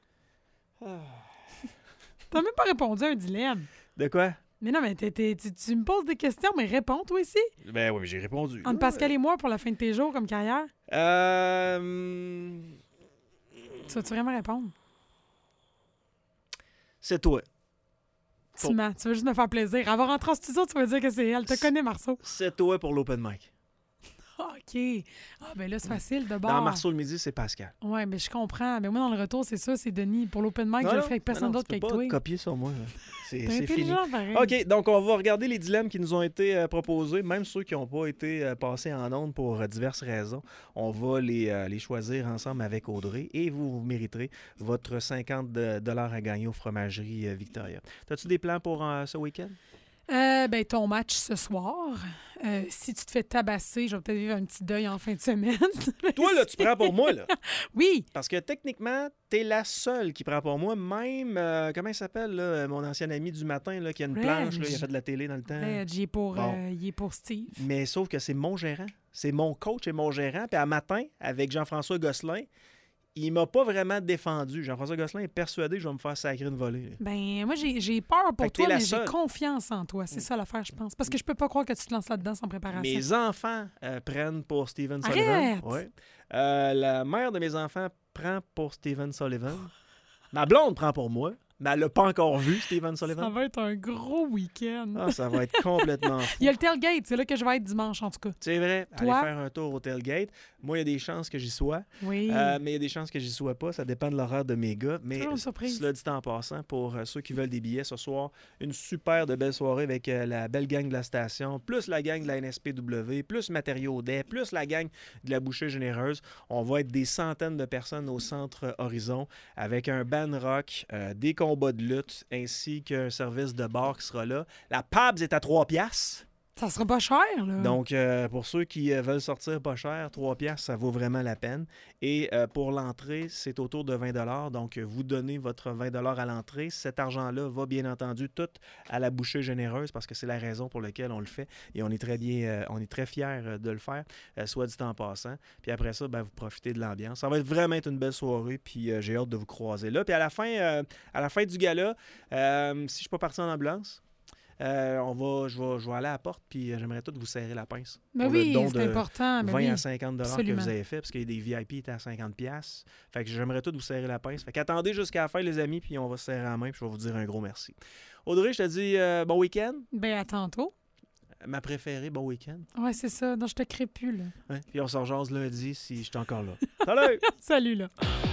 C: T'as même pas répondu à un dilemme.
B: De quoi?
C: Mais non, mais t'es- t'es- tu, tu me poses des questions, mais réponds toi aussi.
B: Ben oui, j'ai répondu.
C: Entre Pascal et moi pour la fin de tes jours comme carrière.
B: Euh...
C: Tu vas-tu vraiment répondre?
B: C'est toi.
C: Tu mens. Tu veux juste me faire plaisir. Avant de rentrer en studio, tu vas dire que c'est elle. Te connais, Marceau.
B: C'est toi pour l'open mic.
C: Ah, OK. Ah, ben là, c'est facile de bord.
B: Dans Marceau le midi, c'est Pascal.
C: Ouais, mais je comprends. Mais moi, dans le retour, c'est ça, c'est Denis. Pour l'open mic, je le ferai avec personne d'autre qu'avec
B: Tu peux
C: toi.
B: pas copier sur moi. là. C'est
C: T'es
B: c'est fini.
C: intelligent, pareil.
B: OK, donc on va regarder les dilemmes qui nous ont été euh, proposés, même ceux qui n'ont pas été euh, passés en ondes pour euh, diverses raisons. On va les, euh, les choisir ensemble avec Audrey et vous, vous mériterez votre cinquante dollars à gagner aux fromageries euh, Victoria. T'as-tu des plans pour euh, ce week-end?
C: Euh, ben, ton match ce soir. Euh, si tu te fais tabasser, je vais peut-être vivre un petit deuil en fin de semaine.
B: Toi, là, tu prends pour moi, là.
C: Oui.
B: Parce que techniquement, t'es la seule qui prend pour moi. Même, euh, comment il s'appelle, là, mon ancien ami du matin, là, qui a une
C: Reg.
B: planche, là, il a fait de la télé dans le temps.
C: Reg, il est pour,
B: Bon.
C: euh, il est pour Steve.
B: Mais sauf que c'est mon gérant. C'est mon coach et mon gérant. Puis à matin, avec Jean-François Gosselin, il m'a pas vraiment défendu. Jean-François Gosselin est persuadé que je vais me faire sacrer une volée. là.
C: Ben, moi, j'ai j'ai peur
B: Fait
C: pour
B: que t'es
C: toi,
B: la
C: mais j'ai
B: seule.
C: confiance en toi. C'est ça l'affaire, je pense. Parce que je peux pas croire que tu te lances là-dedans sans préparation.
B: Mes enfants euh, prennent pour Steven
C: Arrête!
B: Sullivan. Ouais. Euh, la mère de mes enfants prend pour Steven Sullivan. Ma blonde prend pour moi, mais elle l'a pas encore vu, Steven
C: Ça
B: Sullivan.
C: va être un gros week-end.
B: Ah, ça va être complètement fou.
C: Il y a le tailgate, c'est là que je vais être dimanche, en tout cas.
B: C'est vrai,
C: Toi?
B: aller faire un tour au tailgate. Moi, il y a des chances que j'y sois.
C: Oui.
B: Euh, mais il y a des chances que j'y sois pas. Ça dépend de l'horaire de mes gars. Mais
C: Toujours une surprise.
B: cela dit en passant, pour euh, ceux qui veulent des billets ce soir, une super de belle soirée avec euh, la belle gang de la station, plus la gang de la N S P W, plus Matériaux Audet, plus la gang de la Bouchée Généreuse. On va être des centaines de personnes au Centre Horizon avec un band rock, euh, des combats de lutte ainsi qu'un service de bar qui sera là. La Pabs est à trois piastres.
C: Ça sera pas cher, là.
B: Donc, euh, pour ceux qui euh, veulent sortir pas cher, trois piastres, ça vaut vraiment la peine. Et euh, pour l'entrée, c'est autour de vingt dollars. Donc, euh, vous donnez votre vingt dollars à l'entrée. Cet argent-là va, bien entendu, tout à la bouchée généreuse parce que c'est la raison pour laquelle on le fait. Et on est très bien, euh, on est très fiers euh, de le faire, euh, soit dit en passant. Puis après ça, ben, vous profitez de l'ambiance. Ça va être vraiment être une belle soirée. Puis euh, j'ai hâte de vous croiser là. Puis à la fin, euh, à la fin du gala, euh, si je ne suis pas parti en ambulance, Euh, on va, je, vais, je vais aller à la porte, puis j'aimerais tout vous serrer la pince.
C: Ben
B: pour
C: oui,
B: le don
C: c'est
B: de
C: important. Ben
B: vingt
C: oui.
B: à cinquante dollars que
C: absolument.
B: vous avez fait, parce qu'il y a des V I P qui étaient à cinquante piastres. Fait que j'aimerais tout vous serrer la pince. Fait qu'attendez jusqu'à la fin, les amis, puis on va se serrer la main, puis je vais vous dire un gros merci. Audrey, je te dis euh, bon week-end.
C: Ben à tantôt.
B: Ma préférée, bon week-end.
C: Ouais, c'est ça. Non, je te crée plus, là.
B: Ouais. Puis on se rejase lundi si je suis encore là. Salut!
C: Salut, là.